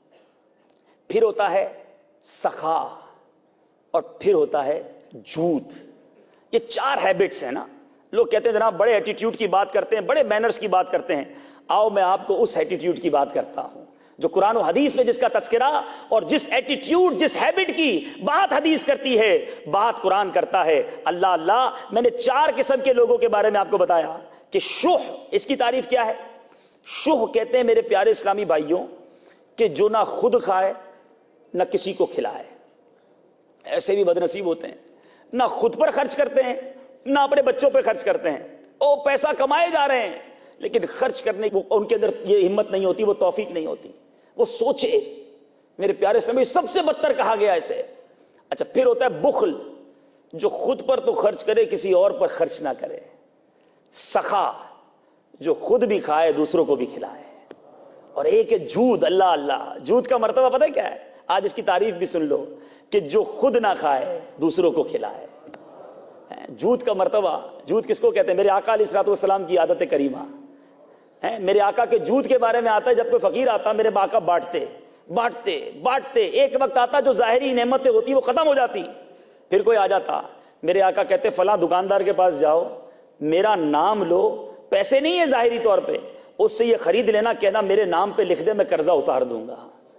پھر ہوتا ہے سخا, اور پھر ہوتا ہے جھوٹ. یہ چار ہیبٹس ہیں نا. لوگ کہتے ہیں جناب بڑے ایٹیٹیوڈ کی بات کرتے ہیں, بڑے مینرز کی بات کرتے ہیں. آؤ میں آپ کو اس ایٹیٹیوڈ کی بات کرتا ہوں جو قرآن و حدیث میں جس کا تذکرہ, اور جس ایٹیٹیوڈ, جس ہیبٹ کی بات حدیث کرتی ہے, بات قرآن کرتا ہے. اللہ اللہ, میں نے چار قسم کے لوگوں کے بارے میں آپ کو بتایا کہ شح, اس کی تعریف کیا ہے. شح کہتے ہیں میرے پیارے اسلامی بھائیوں کہ جو نہ خود کھائے نہ کسی کو کھلائے. ایسے بھی بد نصیب ہوتے ہیں, نہ خود پر خرچ کرتے ہیں نہ اپنے بچوں پہ خرچ کرتے ہیں. او پیسہ کمائے جا رہے ہیں لیکن خرچ کرنے کی ان کے اندر یہ ہمت نہیں ہوتی, وہ توفیق نہیں ہوتی. وہ سوچے, میرے پیارے اسلامی سب سے بدتر کہا گیا اسے. اچھا, پھر ہوتا ہے بخل, جو خود پر تو خرچ کرے کسی اور پر خرچ نہ کرے. سخا, جو خود بھی کھائے دوسروں کو بھی کھلائے. اور ایک ہے جھوٹ. اللہ اللہ, جھوٹ کا مرتبہ پتہ ہے کیا ہے؟ آج اس کی تعریف بھی سن لو کہ جو خود نہ کھائے دوسروں کو کھلائے. جھوٹ کا مرتبہ, جھوٹ کس کو کہتے ہیں؟ میرے آقا علیہ الصلوۃ والسلام کی عادت کریمہ ہے. میرے آقا کے جھوٹ کے بارے میں آتا ہے جب کوئی فقیر آتا میرے آقا بانٹتے بانٹتے بانٹتے ایک وقت آتا جو ظاہری نعمتیں ہوتی وہ ختم ہو جاتی. پھر کوئی آ جاتا, میرے آقا کہتے فلاں دکاندار کے پاس جاؤ, میرا نام لو, پیسے نہیں ہے ظاہری طور پہ, اس سے یہ خرید لینا, کہنا میرے نام پہ لکھ دے, میں قرضہ اتار دوں گا.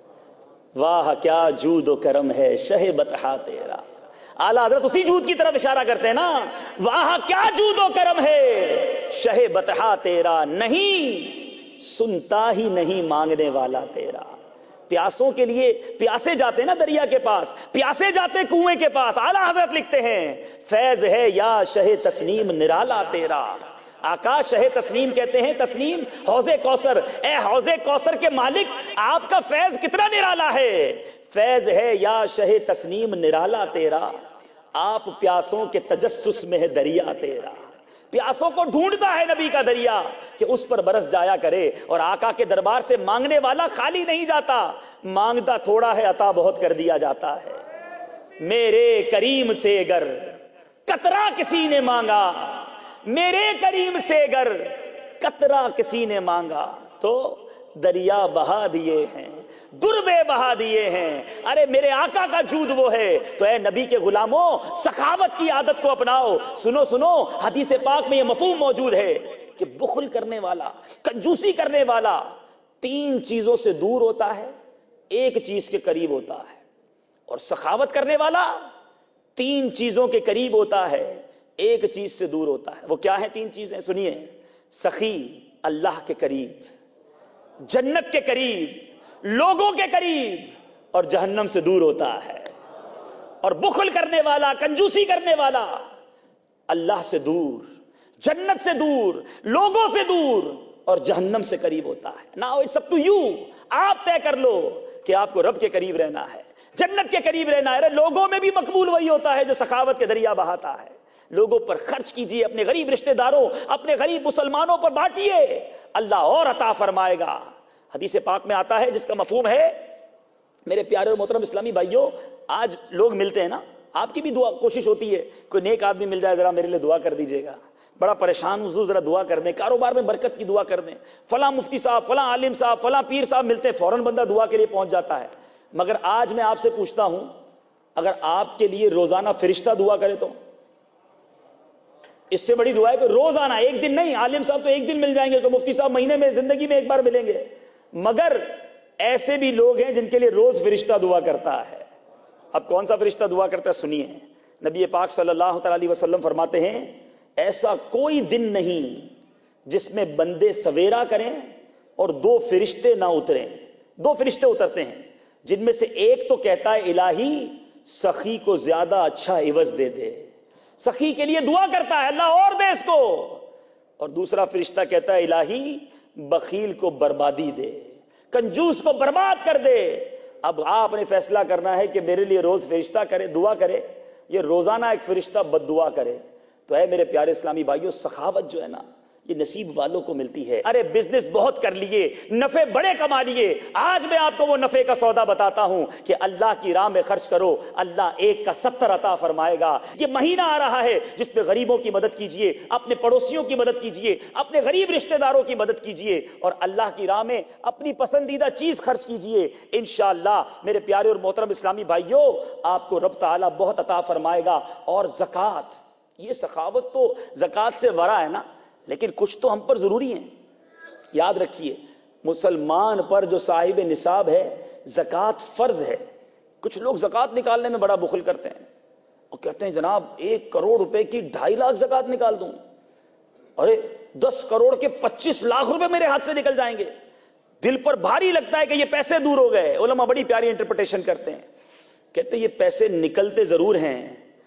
واہ کیا جود و کرم ہے شہ بطحا تیرا. اعلیٰ حضرت اسی جود کی طرف اشارہ کرتے ہیں نا. واہ کیا جود و کرم ہے شہ بطحا تیرا, نہیں سنتا ہی نہیں مانگنے والا تیرا. پیاسوں کے لیے پیاسے جاتے ہیں نا دریا کے پاس, پیاسے جاتے کنویں کے پاس. اعلیٰ حضرت لکھتے ہیں فیض ہے یا شہ تسنیم نرالا تیرا. آقا شہ تسنیم کہتے ہیں, تسنیم حوض کوثر, اے حوض کوثر کے مالک آپ کا فیض کتنا نرالا ہے. فیض ہے یا شہ تسنیم نرالا تیرا, آپ پیاسوں کے تجسس میں ہے دریا تیرا. پیاسوں کو ڈھونڈتا ہے نبی کا دریا کہ اس پر برس جایا کرے. اور آقا کے دربار سے مانگنے والا خالی نہیں جاتا, مانگتا تھوڑا ہے عطا بہت کر دیا جاتا ہے. میرے کریم سے اگر قطرہ کسی نے مانگا, میرے کریم سے اگر قطرہ کسی نے مانگا تو دریا بہا دیے ہیں, دربے بہا دیے ہیں. ارے میرے آقا کا جود وہ ہے. تو اے نبی کے غلاموں, سخاوت کی عادت کو اپناؤ. سنو سنو, حدیث پاک میں یہ مفہوم موجود ہے کہ بخل کرنے والا, کنجوسی کرنے والا تین چیزوں سے دور ہوتا ہے, ایک چیز کے قریب ہوتا ہے. اور سخاوت کرنے والا تین چیزوں کے قریب ہوتا ہے, ایک چیز سے دور ہوتا ہے. وہ کیا ہیں تین چیزیں؟ سنیے, سخی اللہ کے قریب, جنت کے قریب, لوگوں کے قریب, اور جہنم سے دور ہوتا ہے. اور بخل کرنے والا, کنجوسی کرنے والا اللہ سے دور, جنت سے دور, لوگوں سے دور, اور جہنم سے قریب ہوتا ہے. Now it's up to you, آپ طے کر لو کہ آپ کو رب کے قریب رہنا ہے، جنت کے قریب رہنا ہے۔ لوگوں میں بھی مقبول وہی ہوتا ہے جو سخاوت کے دریا بہاتا ہے۔ لوگوں پر خرچ کیجئے، اپنے غریب رشتہ داروں، اپنے غریب مسلمانوں پر بانٹیے، اللہ اور عطا فرمائے گا۔ حدیث پاک میں آتا ہے جس کا مفہوم ہے، میرے پیارے اور محترم اسلامی بھائیوں، آج لوگ ملتے ہیں نا، آپ کی بھی دعا کوشش ہوتی ہے کوئی نیک آدمی مل جائے ذرا میرے لیے دعا کر دیجئے گا، بڑا پریشان ہوں ذرا دعا کر دیں، کاروبار میں برکت کی دعا کر دیں، فلاں مفتی صاحب، فلاں عالم صاحب، فلاں پیر صاحب ملتے ہیں، فوراً بندہ دعا کے لیے پہنچ جاتا ہے۔ مگر آج میں آپ سے پوچھتا ہوں، اگر آپ کے لیے روزانہ فرشتہ دعا کرے تو اس سے بڑی دعا ہے کہ روزانہ، ایک دن نہیں، عالم صاحب تو ایک دن مل جائیں گے، کہ مفتی صاحب مہینے میں، زندگی میں ایک بار ملیں گے، مگر ایسے بھی لوگ ہیں جن کے لیے روز فرشتہ دعا کرتا ہے۔ اب کون سا فرشتہ دعا کرتا ہے سنیے، نبی پاک صلی اللہ تعالی علیہ وسلم فرماتے ہیں ایسا کوئی دن نہیں جس میں بندے سویرا کریں اور دو فرشتے نہ اتریں۔ دو فرشتے اترتے ہیں جن میں سے ایک تو کہتا ہے الہی سخی کو زیادہ اچھا عوض دے دے، سخی کے لیے دعا کرتا ہے اللہ اور دے اس کو، اور دوسرا فرشتہ کہتا ہے الہی بخیل کو بربادی دے، کنجوس کو برباد کر دے۔ اب آپ نے فیصلہ کرنا ہے کہ میرے لیے روز فرشتہ کرے، دعا کرے، یہ روزانہ ایک فرشتہ بد دعا کرے۔ تو اے میرے پیارے اسلامی بھائیوں، سخاوت جو ہے نا یہ نصیب والوں کو ملتی ہے۔ ارے بزنس بہت کر لیے، نفع بڑے کما لیے، آج میں آپ کو وہ نفع کا سودا بتاتا ہوں کہ اللہ کی راہ میں خرچ کرو، اللہ ایک کا ستر عطا فرمائے گا۔ یہ مہینہ آ رہا ہے جس میں غریبوں کی مدد کیجئے، اپنے پڑوسیوں کی مدد کیجئے، اپنے غریب رشتہ داروں کی مدد کیجئے، اور اللہ کی راہ میں اپنی پسندیدہ چیز خرچ کیجئے۔ انشاءاللہ میرے پیارے اور محترم اسلامی بھائیوں، آپ کو رب تعالیٰ بہت عطا فرمائے گا۔ اور زکوٰۃ، یہ سخاوت تو زکوٰۃ سے ورا ہے نا، لیکن کچھ تو ہم پر ضروری ہیں۔ یاد رکھیے، مسلمان پر جو صاحب نصاب ہے زکوٰۃ فرض ہے۔ کچھ لوگ زکوٰۃ نکالنے میں بڑا بخل کرتے ہیں اور کہتے ہیں جناب ایک کروڑ روپے کی ڈھائی لاکھ زکوٰۃ نکال دوں، ارے دس کروڑ کے پچیس لاکھ روپے میرے ہاتھ سے نکل جائیں گے۔ دل پر بھاری لگتا ہے کہ یہ پیسے دور ہو گئے۔ علماء بڑی پیاری انٹرپریٹیشن کرتے ہیں، کہتے ہیں یہ پیسے نکلتے ضرور ہیں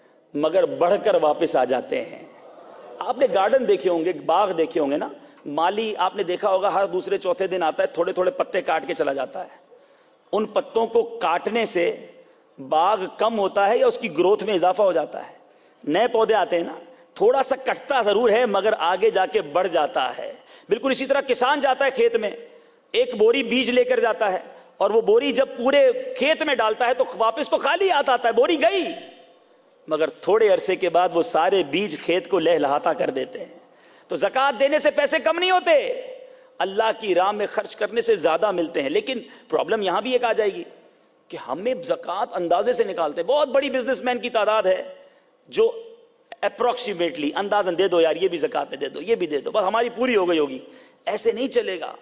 مگر بڑھ کر واپس آ جاتے ہیں۔ آپ نے گارڈن دیکھے ہوں گے، باغ دیکھے ہوں گے نا، مالی آپ نے دیکھا ہوگا ہر دوسرے چوتھے دن آتا ہے، تھوڑے تھوڑے پتے کاٹ کے چلا جاتا ہے۔ ان پتوں کو کاٹنے سے باغ کم ہوتا ہے یا اس کی گروتھ میں اضافہ ہو جاتا ہے؟ نئے پودے آتے ہیں نا، تھوڑا سا کٹتا ضرور ہے مگر آگے جا کے بڑھ جاتا ہے۔ بالکل اسی طرح کسان جاتا ہے کھیت میں، ایک بوری بیج لے کر جاتا ہے، اور وہ بوری جب پورے کھیت میں ڈالتا ہے تو واپس تو خالی آتا ہے، بوری گئی، مگر تھوڑے عرصے کے بعد وہ سارے بیج کھیت کو لہلہاتا کر دیتے ہیں۔ تو زکوٰۃ دینے سے پیسے کم نہیں ہوتے، اللہ کی راہ میں خرچ کرنے سے زیادہ ملتے ہیں۔ لیکن پرابلم یہاں بھی ایک آ جائے گی کہ ہمیں زکوٰۃ اندازے سے نکالتے ہیں۔ بہت بڑی بزنس مین کی تعداد ہے جو اپروکسیمیٹلی اندازن دے دو یار یہ بھی زکوٰۃ میں دے دو، یہ بھی دے دو، بس ہماری پوری ہو گئی ہوگی۔ ایسے نہیں چلے گا،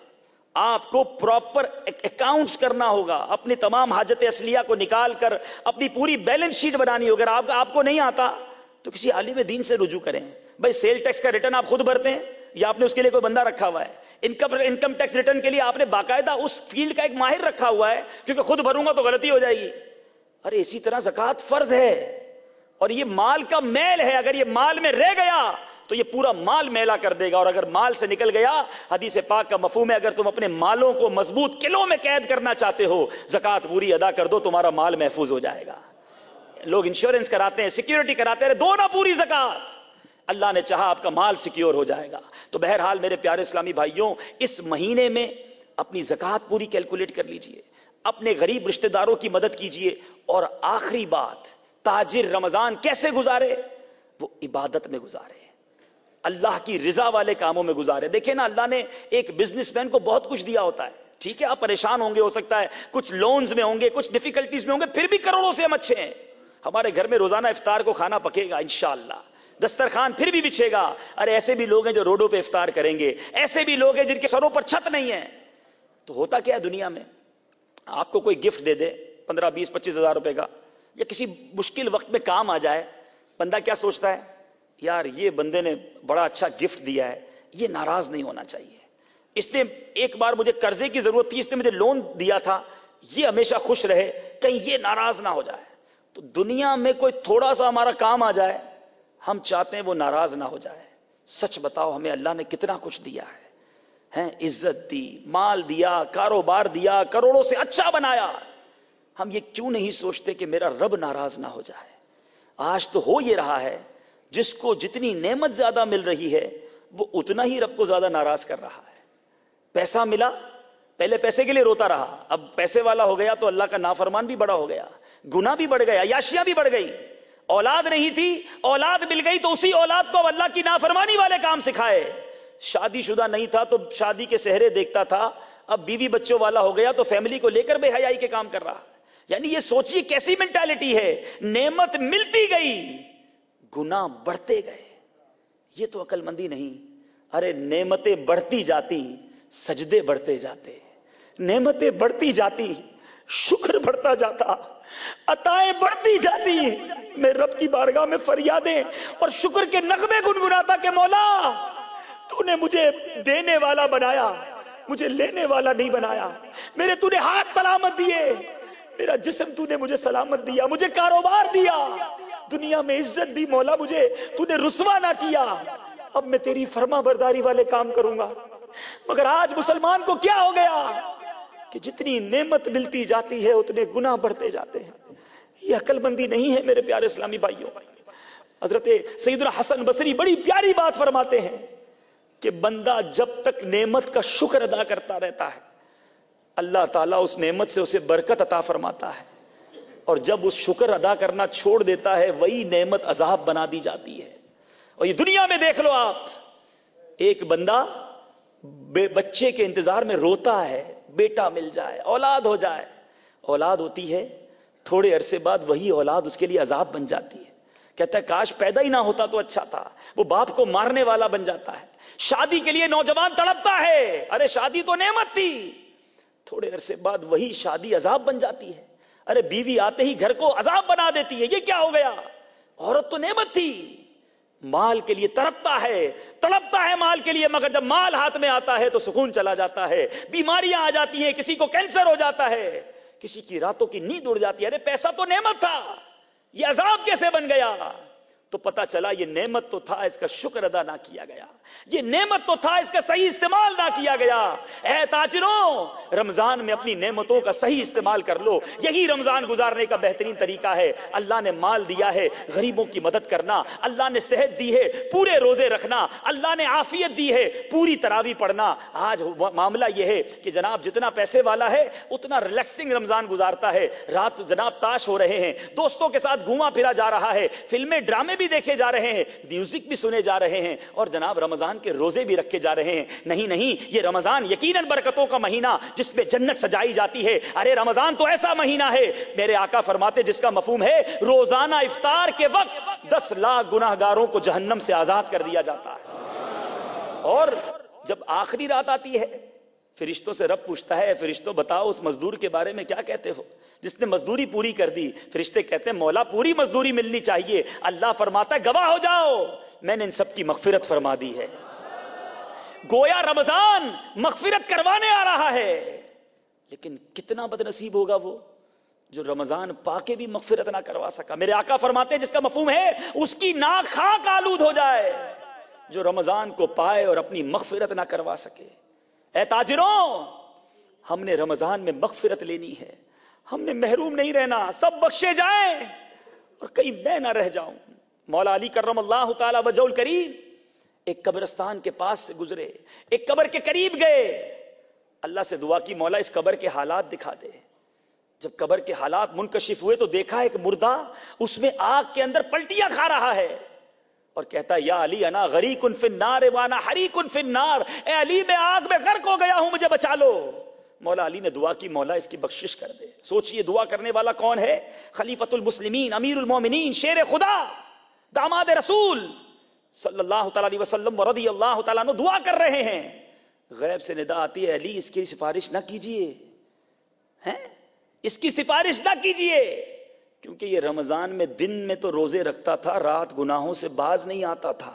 آپ کو پراپر اکاؤنٹس کرنا ہوگا، اپنی تمام حاجت اصلیہ کو نکال کر اپنی پوری بیلنس شیٹ بنانی ہوگی۔ اگر آپ آپ کو نہیں آتا تو کسی عالم دین سے رجوع کریں۔ بھائی سیل ٹیکس کا ریٹرن آپ خود بھرتے ہیں یا آپ نے اس کے لیے کوئی بندہ رکھا ہوا ہے؟ انکم انکم ٹیکس ریٹرن کے لیے آپ نے باقاعدہ اس فیلڈ کا ایک ماہر رکھا ہوا ہے، کیونکہ خود بھروں گا تو غلطی ہو جائے گی۔ ارے اسی طرح زکوٰۃ فرض ہے، اور یہ مال کا میل ہے، اگر یہ مال میں رہ گیا تو یہ پورا مال میلا کر دے گا، اور اگر مال سے نکل گیا، حدیث پاک کا مفہوم ہے اگر تم اپنے مالوں کو مضبوط قلعوں میں قید کرنا چاہتے ہو، زکوٰۃ پوری ادا کر دو، تمہارا مال محفوظ ہو جائے گا۔ لوگ انشورنس کراتے ہیں، سیکیورٹی کراتے ہیں، دو نہ پوری زکوٰۃ، اللہ نے چاہا آپ کا مال سیکیور ہو جائے گا۔ تو بہرحال میرے پیارے اسلامی بھائیوں، اس مہینے میں اپنی زکوٰۃ پوری کیلکولیٹ کر لیجئے، اپنے غریب رشتہ داروں کی مدد کیجئے، اور آخری بات، تاجر رمضان کیسے گزارے؟ وہ عبادت میں گزارے، اللہ کی رضا والے کاموں میں گزارے۔ دیکھیں نا، اللہ نے ایک بزنس مین کو بہت کچھ دیا ہوتا ہے، ٹھیک ہے آپ پریشان ہوں گے، ہو سکتا ہے کچھ لونز میں ہوں گے، کچھ ڈیفیکلٹیز میں ہوں گے، پھر بھی کروڑوں سے ہم اچھے ہیں۔ ہمارے گھر میں روزانہ افطار کو کھانا پکے گا انشاءاللہ، دسترخوان پھر بھی بچھے گا۔ ارے ایسے بھی لوگ ہیں جو روڈوں پہ افطار کریں گے، ایسے بھی لوگ ہیں جن کے سروں پر چھت نہیں ہے۔ تو ہوتا کیا ہے دنیا میں، آپ کو کوئی گفٹ دے دے پندرہ بیس پچیس ہزار روپے کا، یا کسی مشکل وقت میں کام آ جائے، بندہ کیا سوچتا ہے، یار یہ بندے نے بڑا اچھا گفٹ دیا ہے، یہ ناراض نہیں ہونا چاہیے، اس نے ایک بار مجھے قرضے کی ضرورت تھی، اس نے مجھے لون دیا تھا، یہ ہمیشہ خوش رہے، کہیں یہ ناراض نہ ہو جائے۔ تو دنیا میں کوئی تھوڑا سا ہمارا کام آ جائے، ہم چاہتے ہیں وہ ناراض نہ ہو جائے۔ سچ بتاؤ ہمیں اللہ نے کتنا کچھ دیا ہے، ہیں عزت دی، مال دیا، کاروبار دیا، کروڑوں سے اچھا بنایا، ہم یہ کیوں نہیں سوچتے کہ میرا رب ناراض نہ ہو جائے؟ آج تو ہو یہ رہا ہے، جس کو جتنی نعمت زیادہ مل رہی ہے وہ اتنا ہی رب کو زیادہ ناراض کر رہا ہے۔ پیسہ ملا، پہلے پیسے کے لیے روتا رہا، اب پیسے والا ہو گیا تو اللہ کا نافرمان بھی بڑا ہو گیا، گناہ بھی بڑھ گیا، عیاشیاں بھی بڑھ گئی۔ اولاد نہیں تھی، اولاد مل گئی تو اسی اولاد کو اب اللہ کی نافرمانی والے کام سکھائے۔ شادی شدہ نہیں تھا تو شادی کے سہرے دیکھتا تھا، اب بیوی بچوں والا ہو گیا تو فیملی کو لے کر بے حیائی کے کام کر رہا۔ یعنی یہ سوچیے کیسی مینٹالٹی ہے، نعمت ملتی گئی گناہ بڑھتے گئے۔ یہ تو عقل مندی نہیں۔ ارے نعمتیں بڑھتی جاتی سجدے بڑھتے جاتے، نعمتیں بڑھتی جاتی شکر بڑھتا جاتا، عطائیں بڑھتی جاتی، میں رب کی بارگاہ میں فریادیں اور شکر کے نغمے گنگناتا کہ مولا تو نے مجھے دینے والا بنایا، مجھے لینے والا نہیں بنایا، میرے تو نے ہاتھ سلامت دیے، میرا جسم تو نے مجھے سلامت دیا، مجھے کاروبار دیا، دنیا میں عزت دی، مولا مجھے تو نے رسوا نہ کیا، اب میں تیری فرما برداری والے کام کروں گا۔ مگر آج مسلمان کو کیا ہو گیا کہ جتنی نعمت ملتی جاتی ہے اتنے گناہ بڑھتے جاتے ہیں۔ یہ عقل مندی نہیں ہے میرے پیارے اسلامی بھائیوں۔ حضرت سیدنا حسن بصری بڑی پیاری بات فرماتے ہیں کہ بندہ جب تک نعمت کا شکر ادا کرتا رہتا ہے اللہ تعالیٰ اس نعمت سے اسے برکت عطا فرماتا ہے، اور جب اس شکر ادا کرنا چھوڑ دیتا ہے وہی نعمت عذاب بنا دی جاتی ہے۔ اور یہ دنیا میں دیکھ لو آپ، ایک بندہ بے بچے کے انتظار میں روتا ہے، بیٹا مل جائے، اولاد ہو جائے، اولاد ہوتی ہے تھوڑے عرصے بعد وہی اولاد اس کے لیے عذاب بن جاتی ہے، کہتا ہے کاش پیدا ہی نہ ہوتا تو اچھا تھا، وہ باپ کو مارنے والا بن جاتا ہے۔ شادی کے لیے نوجوان تڑپتا ہے، ارے شادی تو نعمت تھی، تھوڑے عرصے بعد وہی شادی عذاب بن جاتی ہے۔ ارے بیوی آتے ہی گھر کو عذاب بنا دیتی ہے، یہ کیا ہو گیا؟ عورت تو نعمت تھی۔ مال کے لیے تڑپتا ہے، تڑپتا ہے مال کے لیے، مگر جب مال ہاتھ میں آتا ہے تو سکون چلا جاتا ہے، بیماریاں آ جاتی ہیں، کسی کو کینسر ہو جاتا ہے، کسی کی راتوں کی نیند اڑ جاتی ہے۔ ارے پیسہ تو نعمت تھا، یہ عذاب کیسے بن گیا؟ تو پتا چلا یہ نعمت تو تھا، اس کا شکر ادا نہ کیا گیا، یہ نعمت تو تھا، اس کا صحیح استعمال نہ کیا گیا۔ اے تاجروں، رمضان میں اپنی نعمتوں کا صحیح استعمال کر لو، یہی رمضان گزارنے کا بہترین طریقہ ہے۔ اللہ نے مال دیا ہے غریبوں کی مدد کرنا، اللہ نے صحت دی ہے پورے روزے رکھنا، اللہ نے عافیت دی ہے پوری تراویح پڑھنا۔ آج معاملہ یہ ہے کہ جناب جتنا پیسے والا ہے اتنا ریلیکسنگ رمضان گزارتا ہے، رات جناب تاش ہو رہے ہیں، دوستوں کے ساتھ گھوما پھرا جا رہا ہے، فلمیں ڈرامے بھی دیکھے جا رہے ہیں، میوزک بھی سنے جا رہے ہیں، اور جناب رمضان کے روزے بھی رکھے جا رہے ہیں۔ نہیں نہیں، یہ رمضان یقیناً برکتوں کا مہینہ جس میں جنت سجائی جاتی ہے۔ ارے رمضان تو ایسا مہینہ ہے، میرے آقا فرماتے جس کا مفہوم ہے روزانہ افطار کے وقت دس لاکھ گناہ گاروں کو جہنم سے آزاد کر دیا جاتا ہے۔ اور جب آخری رات آتی ہے فرشتوں سے رب پوچھتا ہے فرشتوں بتاؤ اس مزدور کے بارے میں کیا کہتے ہو جس نے مزدوری پوری کر دی؟ فرشتے کہتے ہیں مولا پوری مزدوری ملنی چاہیے۔ اللہ فرماتا ہے گواہ ہو جاؤ میں نے ان سب کی مغفرت فرما دی ہے۔ گویا رمضان مغفرت کروانے آ رہا ہے، لیکن کتنا بد نصیب ہوگا وہ جو رمضان پا کے بھی مغفرت نہ کروا سکا۔ میرے آقا فرماتے ہیں جس کا مفہوم ہے اس کی ناک خاک آلود ہو جائے جو رمضان کو پائے اور اپنی مغفرت نہ کروا سکے۔ اے تاجروں، ہم نے رمضان میں مغفرت لینی ہے، ہم نے محروم نہیں رہنا، سب بخشے جائیں اور کہیں میں نہ رہ جاؤں۔ مولا علی کرم اللہ تعالی وجہہ الکریم ایک قبرستان کے پاس سے گزرے، ایک قبر کے قریب گئے، اللہ سے دعا کی مولا اس قبر کے حالات دکھا دے۔ جب قبر کے حالات منکشف ہوئے تو دیکھا ایک مردہ اس میں آگ کے اندر پلٹیاں کھا رہا ہے اور کہتا ہے یا علی انا غریق فی النار وانا حریق فی النار، اے علی میں آگ میں غرق ہو گیا ہوں، مجھے بچا لو۔ مولا علی نے دعا کی مولا اس کی بخشش کر دے۔ سوچئے دعا کرنے والا کون ہے؟ خلیفۃ المسلمین، امیر المومنین، شیر خدا، داماد رسول صلی اللہ تعالی علیہ وسلم ورضی اللہ تعالیٰ عنہ دعا کر رہے ہیں۔ غیب سے ندا آتی ہے علی اس کی سفارش نہ کیجئے، ہیں اس کی سفارش نہ کیجئے، کیونکہ یہ رمضان میں دن میں تو روزے رکھتا تھا، رات گناہوں سے باز نہیں آتا تھا۔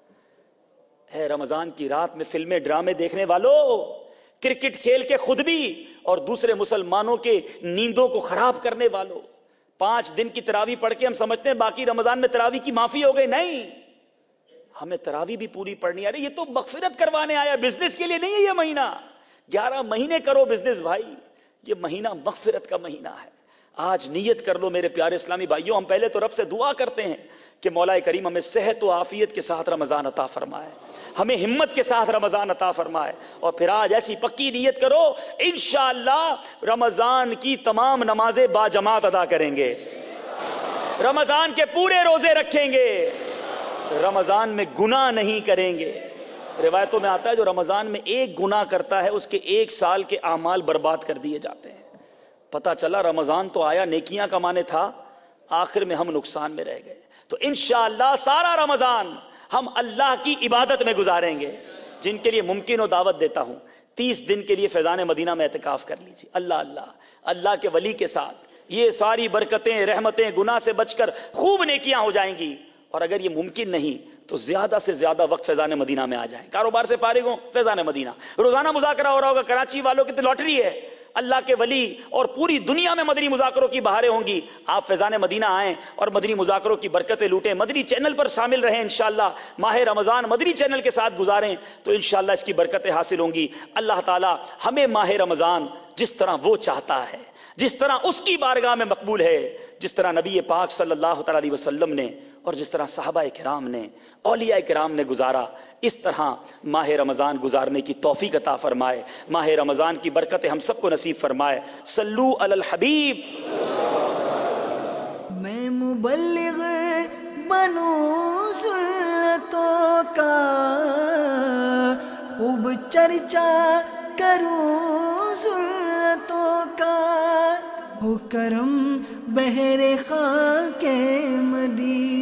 ہے رمضان کی رات میں فلمیں ڈرامے دیکھنے والوں، کرکٹ کھیل کے خود بھی اور دوسرے مسلمانوں کے نیندوں کو خراب کرنے والوں، پانچ دن کی تراویح پڑھ کے ہم سمجھتے ہیں باقی رمضان میں تراویح کی معافی ہو گئی، نہیں، ہمیں تراویح بھی پوری پڑھنی ہے۔ یہ تو مغفرت کروانے آیا، بزنس کے لیے نہیں ہے یہ مہینہ۔ گیارہ مہینے کرو بزنس بھائی، یہ مہینہ مغفرت کا مہینہ ہے۔ آج نیت کر لو میرے پیارے اسلامی بھائیوں، ہم پہلے تو رب سے دعا کرتے ہیں کہ مولا کریم ہمیں صحت و عافیت کے ساتھ رمضان عطا فرمائے، ہمیں ہمت کے ساتھ رمضان عطا فرمائے، اور پھر آج ایسی پکی نیت کرو انشاءاللہ رمضان کی تمام نمازیں با جماعت ادا کریں گے، رمضان کے پورے روزے رکھیں گے، رمضان میں گناہ نہیں کریں گے۔ روایتوں میں آتا ہے جو رمضان میں ایک گناہ کرتا ہے اس کے ایک سال کے اعمال برباد کر دیے جاتے ہیں۔ پتہ چلا رمضان تو آیا نیکیاں کمانے تھا، آخر میں ہم نقصان میں رہ گئے۔ تو انشاءاللہ سارا رمضان ہم اللہ کی عبادت میں گزاریں گے۔ جن کے لیے ممکن ہو دعوت دیتا ہوں، تیس دن کے لیے فیضان مدینہ میں اعتکاف کر لیجیے، اللہ اللہ اللہ کے ولی کے ساتھ، یہ ساری برکتیں رحمتیں گناہ سے بچ کر خوب نیکیاں ہو جائیں گی۔ اور اگر یہ ممکن نہیں تو زیادہ سے زیادہ وقت فیضان مدینہ میں آ جائیں، کاروبار سے فارغ ہوں فیضان مدینہ، روزانہ مذاکرہ ہو رہا ہوگا، کراچی والوں کی تو لاٹری ہے، اللہ کے ولی اور پوری دنیا میں مدنی مذاکروں کی بہاریں ہوں گی۔ آپ فیضان مدینہ آئیں اور مدنی مذاکروں کی برکتیں لوٹیں، مدنی چینل پر شامل رہیں، انشاءاللہ ماہ رمضان مدنی چینل کے ساتھ گزاریں تو انشاءاللہ اس کی برکتیں حاصل ہوں گی۔ اللہ تعالی ہمیں ماہ رمضان جس طرح وہ چاہتا ہے، جس طرح اس کی بارگاہ میں مقبول ہے، جس طرح نبی پاک صلی اللہ تعالی علیہ وسلم نے اور جس طرح صحابہ کرام نے اولیاء کرام نے گزارا، اس طرح ماہ رمضان گزارنے کی توفیق عطا فرمائے۔ ماہ رمضان کی برکتیں ہم سب کو نصیب فرمائے۔ صلو علی الحبیب۔ میں مبلغ بنوں سنتوں کا، خوب چرچا کروں سنتوں کا، ہو کرم بہر خاک مدینہ۔